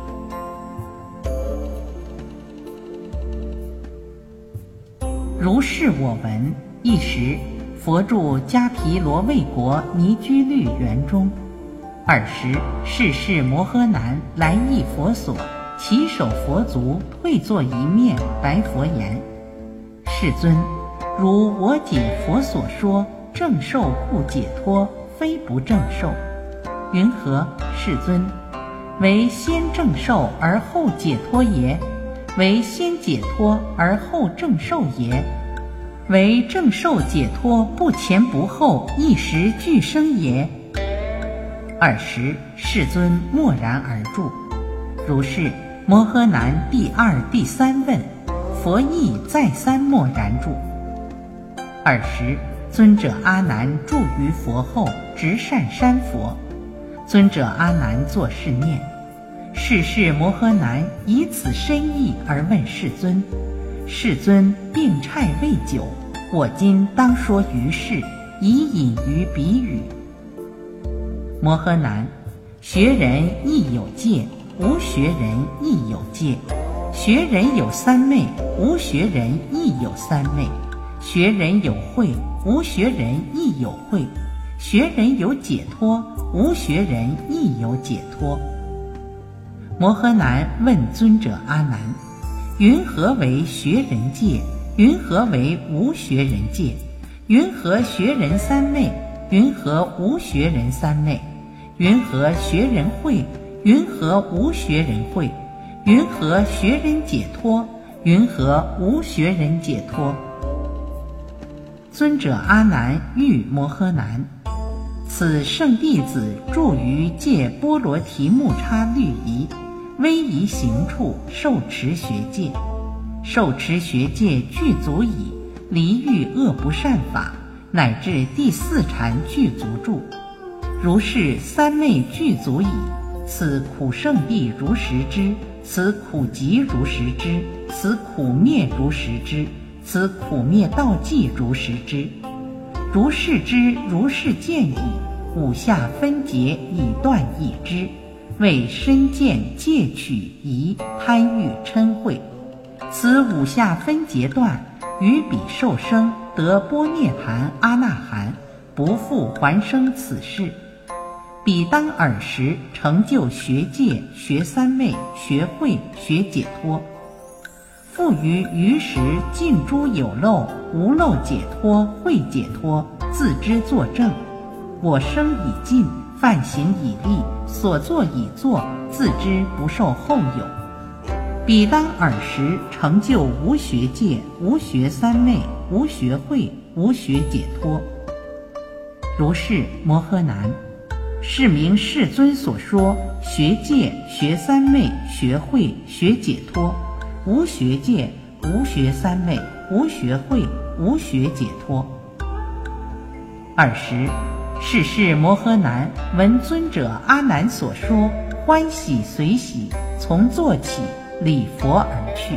如是我闻。一时，佛住迦毗罗卫国尼居律园中。尔时，世世摩诃南来诣佛所，稽首佛足，退坐一面，白佛言：世尊，如我解佛所说，正受故解脱，非不正受。云何？世尊，为先正受而后解脱耶？为先解脱而后正受耶？为正受解脱不前不后，一时俱生耶？尔时，世尊默然而住。如是，摩诃南第二、第三问，佛亦再三默然住。尔时，尊者阿难住于佛后，直善山佛。尊者阿难作是念：世世摩诃南以此深意而问世尊：世尊，病谶未久，我今当说于世，以隐于彼语。摩诃南，学人亦有戒，无学人亦有戒。学人有三昧，无学人亦有三昧。学人有慧，无学人亦有慧。学人有解脱，无学人亦有解脱。摩诃南问尊者阿难：云何为学人戒？云何为无学人戒？云何学人三昧？云何无学人三昧？云何学人慧？云何无学人慧？云何学人解脱？云何无学人解脱？尊者阿难喻摩诃南：此圣弟子住于戒波罗提木叉律仪，威仪行处，受持学戒。受持学戒具足矣，离欲恶不善法，乃至第四禅具足住。如是三昧具足矣，此苦圣地如实知，此苦集如实知，此苦灭如实知，此苦灭道际如实知。如是知，如是见矣，五下分解以断已知，为身见戒取疑贪欲嗔恚。此五下分解断，于彼受生得波涅盘阿那含，不复还生此世。彼当尔时成就学戒、学三昧、学慧、学解脱。复于余时尽诸有漏、无漏解脱、慧解脱，自知作证。我生已尽，犯行已立，所作已作，自知不受后有。彼当尔时成就无学戒、无学三昧、无学慧、无学解脱。如是，摩诃南，是名世尊所说学戒、学三昧、学慧、学解脱。无学戒，无学三昧，无学慧，无学解脱。尔时，世世摩诃南闻尊者阿难所说，欢喜随喜，从坐起，礼佛而去。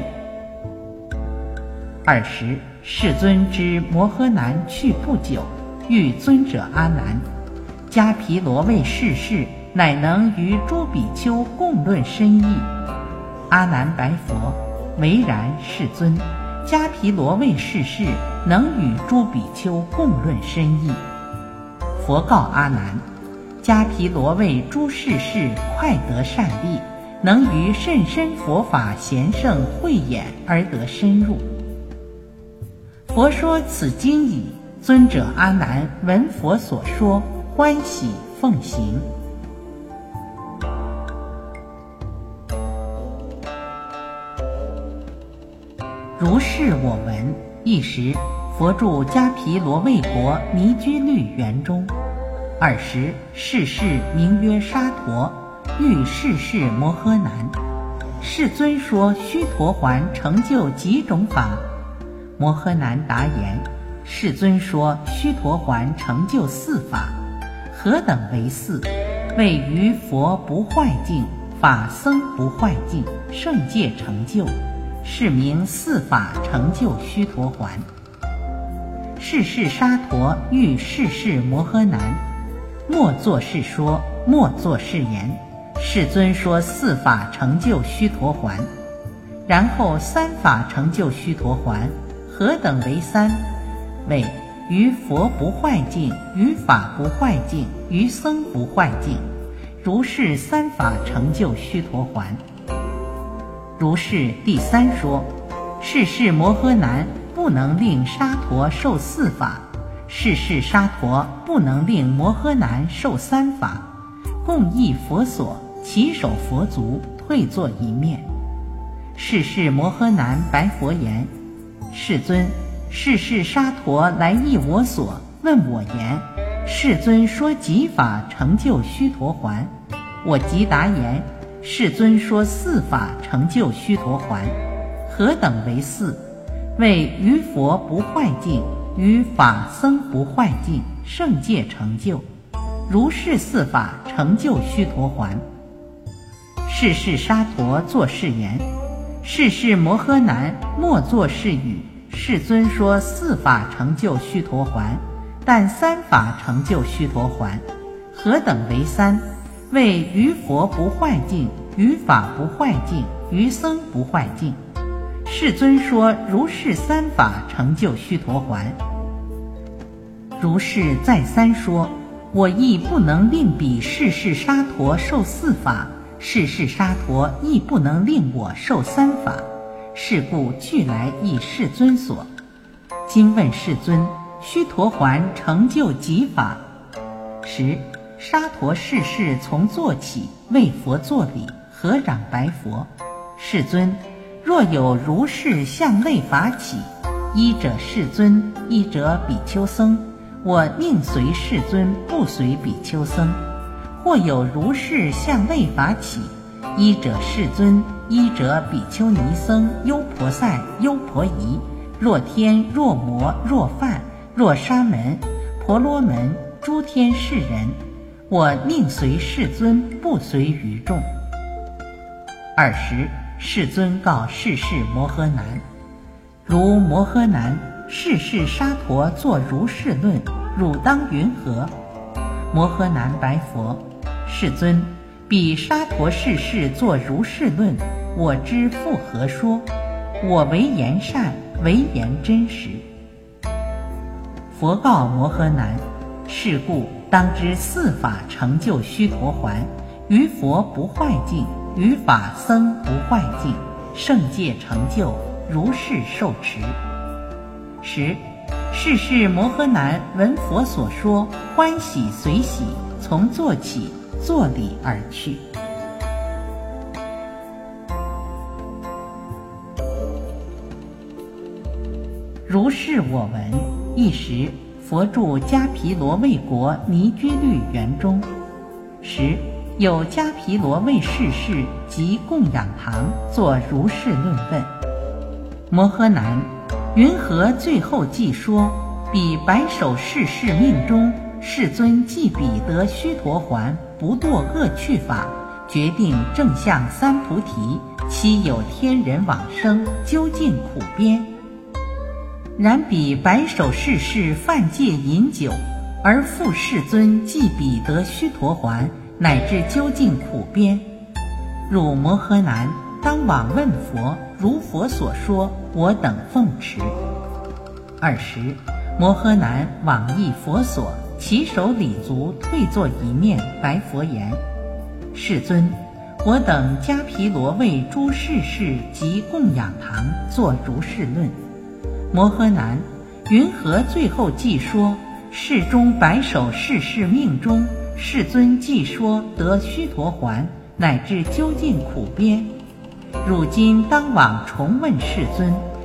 尔时，世尊知摩诃南去不久，欲尊者阿难：迦毗罗卫世事，乃能与诸比丘共论深义。阿难白佛：唯然，世尊。迦毗罗卫世事，能与诸比丘共论深义。佛告阿难：迦毗罗卫诸世事，快得善利，能于甚深佛法贤圣慧眼而得深入。佛说此经已，尊者阿难闻佛所说，欢喜奉行。 如是我闻。一时，佛住迦毗罗卫国尼居律园中。尔时，世世名曰沙陀，欲世世摩诃南。世尊说须陀洹成就几种法？摩诃南答言：世尊说须陀洹成就四法。何等为四？谓于佛不坏境，法僧不坏境，圣戒成就，是名四法成就须陀洹。世世沙陀欲世世摩诃南，莫作是说，莫作是言。世尊说四法成就须陀洹，然后三法成就须陀洹。何等为三？谓于佛不坏境，于法不坏境，于僧不坏境，如是三法成就须陀洹。如是第三说，世世摩诃南不能令沙陀受四法，世世沙陀不能令摩诃南受三法，共诣佛所，齐手佛足，退坐一面。世世摩诃南白佛言：世尊，世世沙陀来诣我所，问我言：世尊说几法成就须陀洹？我即答言：世尊说四法成就须陀洹。何等为四？谓于佛不坏境，于法僧不坏境，圣戒成就，如是四法成就须陀洹。世世沙陀作是言：世世摩诃南，莫作是语。世尊说四法成就须陀洹，但三法成就须陀洹。何等为三？谓于佛不坏境，于法不坏境，于僧不坏境。世尊说如是三法成就须陀洹。如是再三说，我亦不能令彼世世沙陀受四法，世世沙陀亦不能令我受三法，是故俱来诣世尊所。今问世尊：须陀洹成就几法？时沙陀世世从坐起，为佛作礼，合掌白佛：世尊，若有如是相类法起，一者世尊，一者比丘僧，我宁随世尊，不随比丘僧。或有如是相类法起，一者世尊，一者比丘尼僧、优婆塞、优婆夷，若天若魔若梵若沙门、婆罗门，诸天世人，我宁随世尊，不随于众。尔时世尊告世世摩诃南：如摩诃南，世世沙陀作如是论，汝当云何？摩诃南白佛：世尊，彼沙陀世世作如是论，我知复何说？我为言善，为言真实。佛告摩诃南：是故当知四法成就须陀洹，于佛不坏境，于法僧不坏境，圣戒成就，如是受持。十世世摩诃南闻佛所说，欢喜随喜，从坐起，作礼而去。如是我闻。一时，佛住迦毗罗卫国尼居律园中。时有迦毗罗卫士士及供养堂作如是论问：摩诃南，云何最后记说，彼白首世世命中，世尊即彼得须陀洹不堕恶趣法，决定正向三菩提，其有天人往生，究竟苦边。然彼白首世世犯戒饮酒，而复世尊即彼得须陀洹，乃至究竟苦边。汝摩诃南，当往问佛，如佛所说，我等奉持。尔时，摩诃南往诣佛所，齐手礼足，退坐一面，白佛言：世尊，我等迦毗罗卫诸世士及供养堂作如是论。摩诃南，云何最后记说，世中白首世世命中，世尊记说得须陀洹，乃至究竟苦边。汝今当往重问世尊，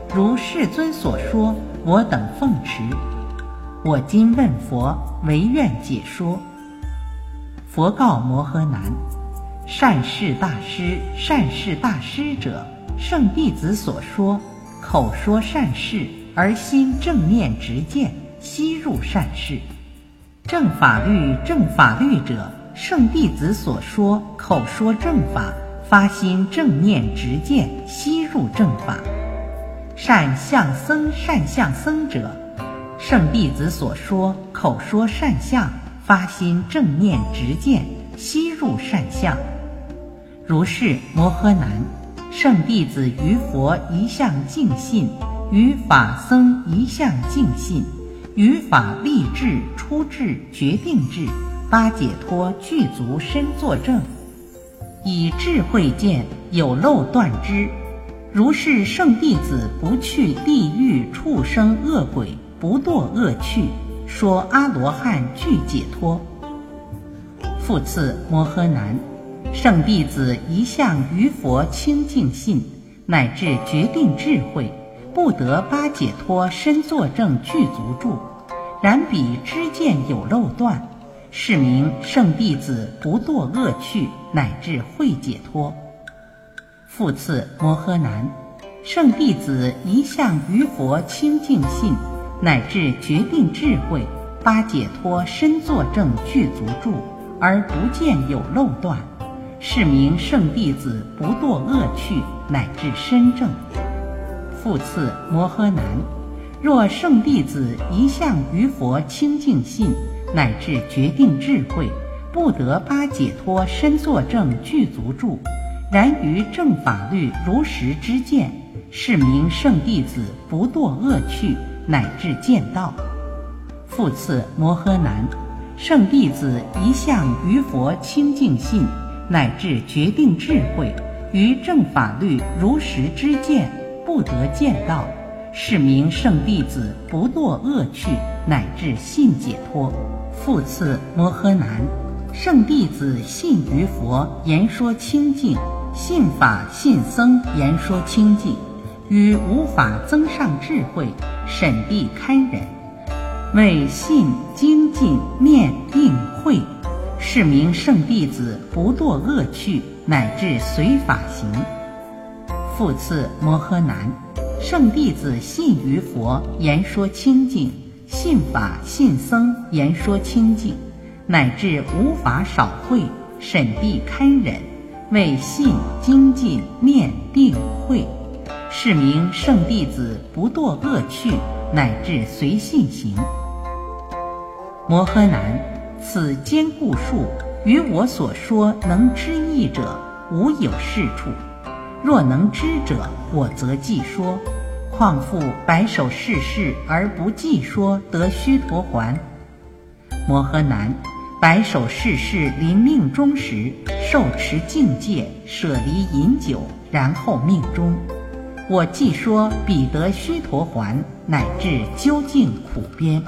如世尊所说，我等奉持。我今问佛，唯愿解说。佛告摩诃难：善事大师，善事大师者，圣弟子所说，口说善事，而心正念直见，悉入善事。正法律，正法律者，圣弟子所说，口说正法，发心正念直见，悉入正法。善相僧，善相僧者，圣弟子所说，口说善相，发心正念直见，悉入善相。如是摩诃难，圣弟子于佛一向敬信，于法僧一向敬信，于法立志、出志、决定志、八解脱具足身作证，以智慧见，有漏断之。如是圣弟子不去地狱、畜生、恶鬼，不堕恶趣，说阿罗汉具解脱。复次摩诃难，圣弟子一向于佛清净信，乃至决定智慧，不得八解脱身作证具足住，然彼知见有漏断，是名圣弟子不堕恶趣，乃至慧解脱。复次摩诃难，圣弟子一向于佛清净信，乃至决定智慧，八解脱身作证具足住，而不见有漏断，是名圣弟子不堕恶趣，乃至身正。复次摩诃难，若圣弟子一向于佛清净信，乃至决定智慧，不得八解脱身作证具足住，然于正法律如实知见，是名圣弟子不堕恶趣，乃至见道。复次摩诃难，圣弟子一向于佛清净信，乃至决定智慧，于正法律如实知见，不得见道，是名圣弟子不堕恶趣，乃至信解脱。复次摩诃难，圣弟子信于佛，言说清净，信法信僧，言说清净，于无法增上智慧，审谛堪忍，为信精进念定慧，是名圣弟子不堕恶趣，乃至随法行。复次摩诃难，圣弟子信于佛，言说清净，信法信僧，言说清净，乃至无法少慧，审谛堪忍，为信精进念定慧，是名圣弟子不堕恶趣，乃至随信行。摩诃难，此坚固数，于我所说能知义者，无有是处。若能知者，我则记说。况复白首世世而不记说，得须陀洹？摩诃难，白首世世临命终时，受持境界，舍离饮酒，然后命终。我记说彼得须陀洹，乃至究竟苦边。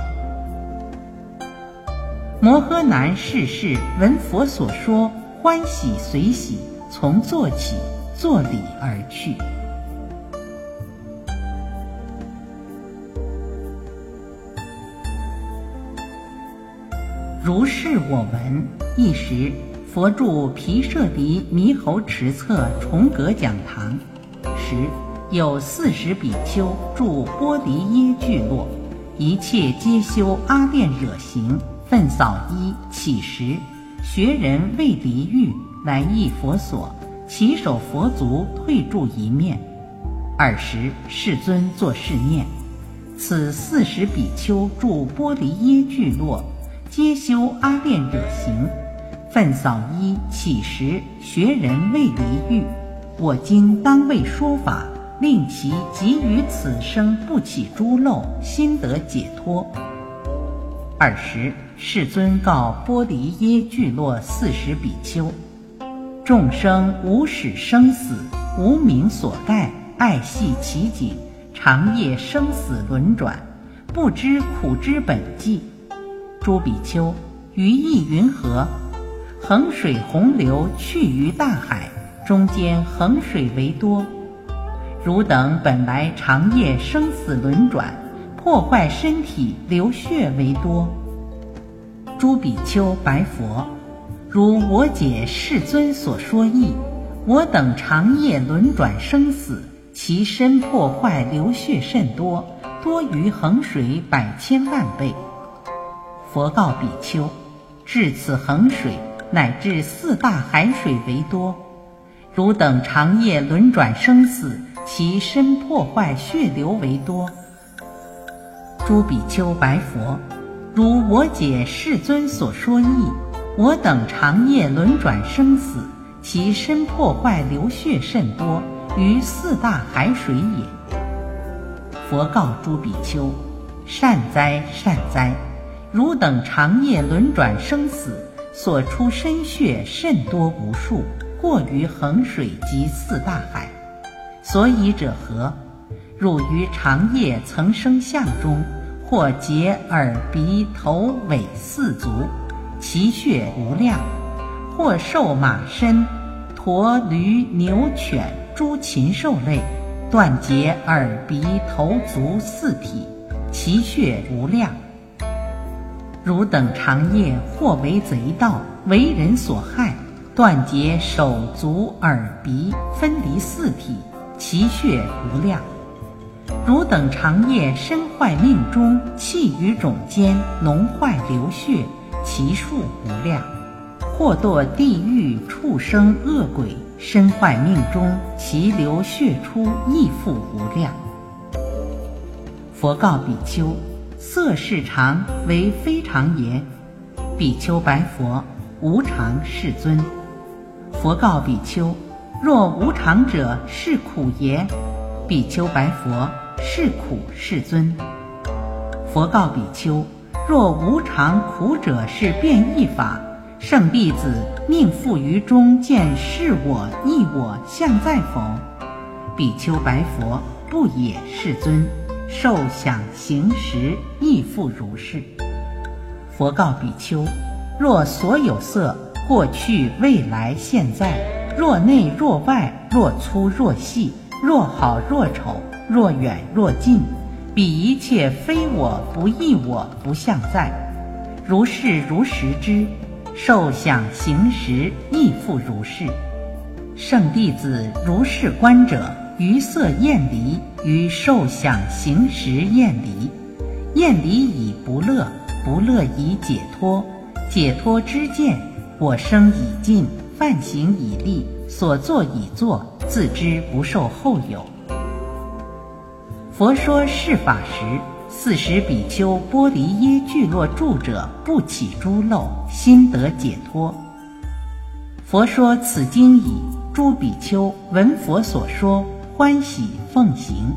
摩诃难世世闻佛所说，欢喜随喜，从坐起，作礼而去。如是我闻。一时，佛住毗舍离猕猴池侧重阁讲堂，时有四十比丘住波离耶聚落，一切皆修阿练惹行，奋扫衣起食，学人未离欲，来诣佛所，起手佛足，退住一面。尔时世尊作是念：此四十比丘住波离耶聚落，皆修阿练惹行，奋扫衣起食，学人未离欲。我今当为说法，令其即于此生不起诸漏，心得解脱。尔时世尊告波离耶聚落四十比丘：众生无始生死，无明所盖，爱系其颈，长夜生死轮转，不知苦之本际。诸比丘，于意云何？衡水洪流去于大海，中间衡水为多。 汝等本来长夜生死轮转，破坏身体流血为多。诸比丘白佛：如我解世尊所说义，我等长夜轮转生死，其身破坏流血甚多，多于衡水百千万倍。佛告比丘：至此衡水乃至四大海水为多。汝等长夜轮转生死，其身破坏血流为多。诸比丘白佛：如我解世尊所说义，我等长夜轮转生死，其身破坏流血甚多，于四大海水也。佛告诸比丘：善哉善哉，汝等长夜轮转生死，所出身血甚多无数，过于衡水及四大海。所以者何？汝于长夜曾生相中，或结耳鼻头尾四足，其血无量；或受马身、驼驴牛犬诸禽兽类，断结耳鼻头足四体，其血无量。汝等长夜或为贼盗，为人所害，断结手足耳鼻，分离四体，其血无量。汝等长夜身坏命中，气于种间，脓坏流血，其数无量。或堕地狱畜生恶鬼，身坏命中，其流血出亦复无量。佛告比丘：色是常，为非常也。比丘白佛：无常世尊。佛告比丘：若无常者，是苦也。比丘白佛：是苦世尊。佛告比丘：若无常苦者，是变异法。圣弟子命复于中，见是我亦我相在否？比丘白佛：不也世尊。受想行识亦复如是。佛告比丘：若所有色，过去未来现在，若内若外，若粗若细，若好若丑，若远若近，彼一切非我不异我不相在，如是如实知。受想行识亦复如是。圣弟子如是观者，于色厌离，于受想行识厌离。厌离以不乐，不乐以解脱，解脱知见，我生已尽，犯行已立，所作已作，自知不受后有。佛说是法时，四十比丘波离耶聚落住者，不起诸漏，心得解脱。佛说此经已，诸比丘闻佛所说，欢喜奉行。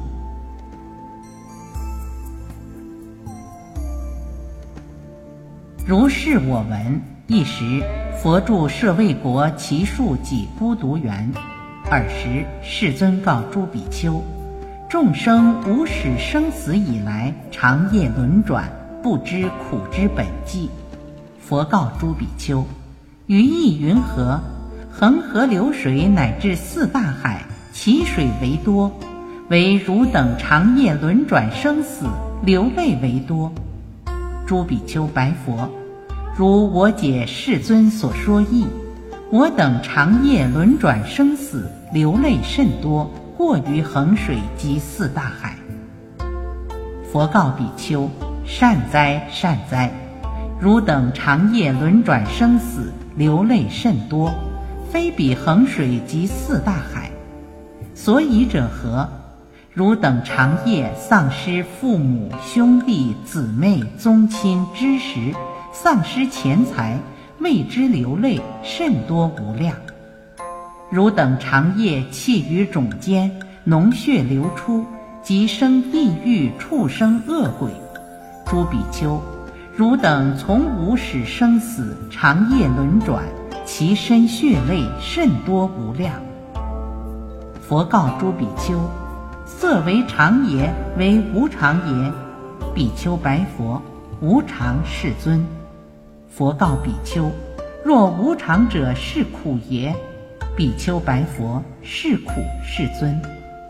如是我闻。一时，佛住舍卫国其数几孤独园。尔时，世尊告诸比丘：众生无始生死以来，长夜轮转，不知苦之本际。佛告诸比丘：于意云何？恒河流水乃至四大海，其水为多，唯汝等长夜轮转生死，流泪为多。诸比丘白佛：如我解世尊所说义，我等长夜轮转生死，流泪甚多，过于衡水及四大海。佛告比丘：善哉善哉，汝等长夜轮转生死，流泪甚多，非比衡水及四大海。所以者何？汝等长夜丧失父母兄弟姊妹宗亲知识，丧失钱财，为之流泪甚多无量。汝等长夜气于种间，脓血流出，即生地狱畜生恶鬼。诸比丘，汝等从无始生死，长夜轮转，其身血泪甚多无量。佛告诸比丘：色为常也，为无常也。比丘白佛：无常世尊。佛告比丘：若无常者，是苦也。比丘白佛：是苦世尊。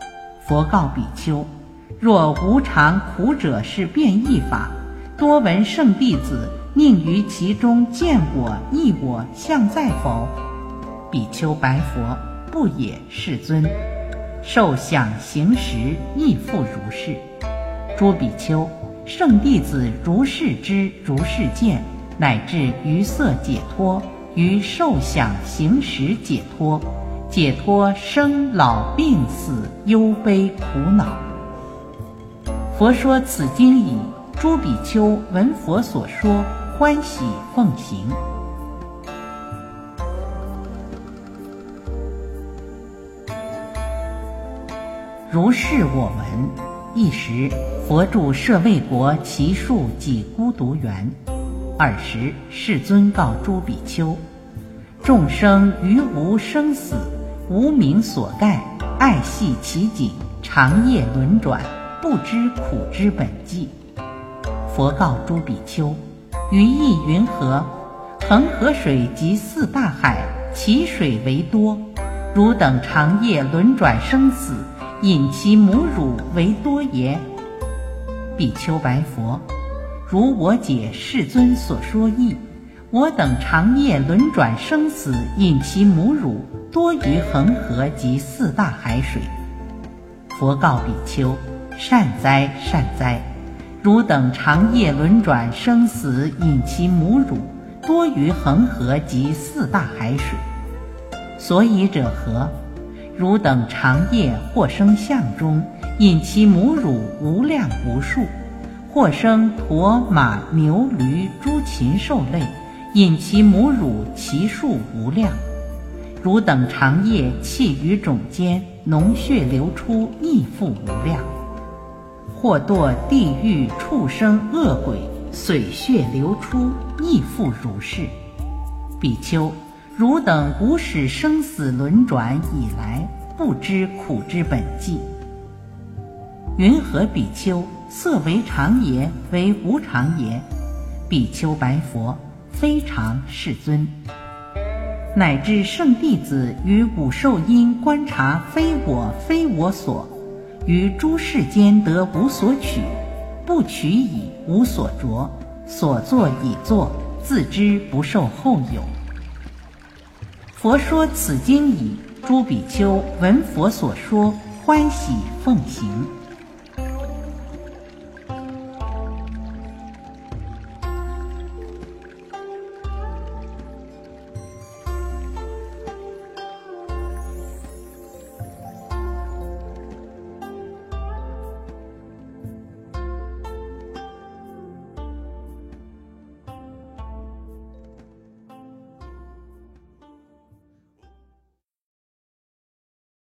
佛告比丘：若无常苦者是变异法，多闻圣弟子宁于其中见我忆我相在否？比丘白佛：不也，世尊。受想行识亦复如是。诸比丘，圣弟子如是知如是见，乃至于色解脱，于受想行识解脱，解脱生老病死忧悲苦恼。佛说此经已，诸比丘闻佛所说，欢喜奉行。如是我闻。一时，佛住舍卫国祇树及孤独园。尔时，世尊告诸比丘：众生于无生死，无明所盖，爱系其颈，长夜轮转，不知苦之本际。佛告诸比丘：于意云何？恒河水及四大海，其水为多。汝等长夜轮转生死，饮其母乳为多耶？比丘白佛：如我解世尊所说义，我等长夜轮转生死，饮其母乳，多于恒河及四大海水。佛告比丘：善哉善哉！汝等长夜轮转生死，饮其母乳，多于恒河及四大海水。所以者何？汝等长夜或生象中，饮其母乳无量无数；或生驼马牛驴诸禽兽类，饮其母乳其数无量。汝等长夜气于种间，脓血流出亦复无量。或堕地狱畜生恶鬼，髓血流出亦复如是。比丘，汝等无始生死轮转以来，不知苦之本际。云何比丘？色为常也，为无常也？比丘白佛：非常，世尊。乃至圣弟子于五受因观察非我非我所，于诸世间得无所取，不取已无所着，所作已作，自知不受后有。佛说此经已，诸比丘闻佛所说，欢喜奉行。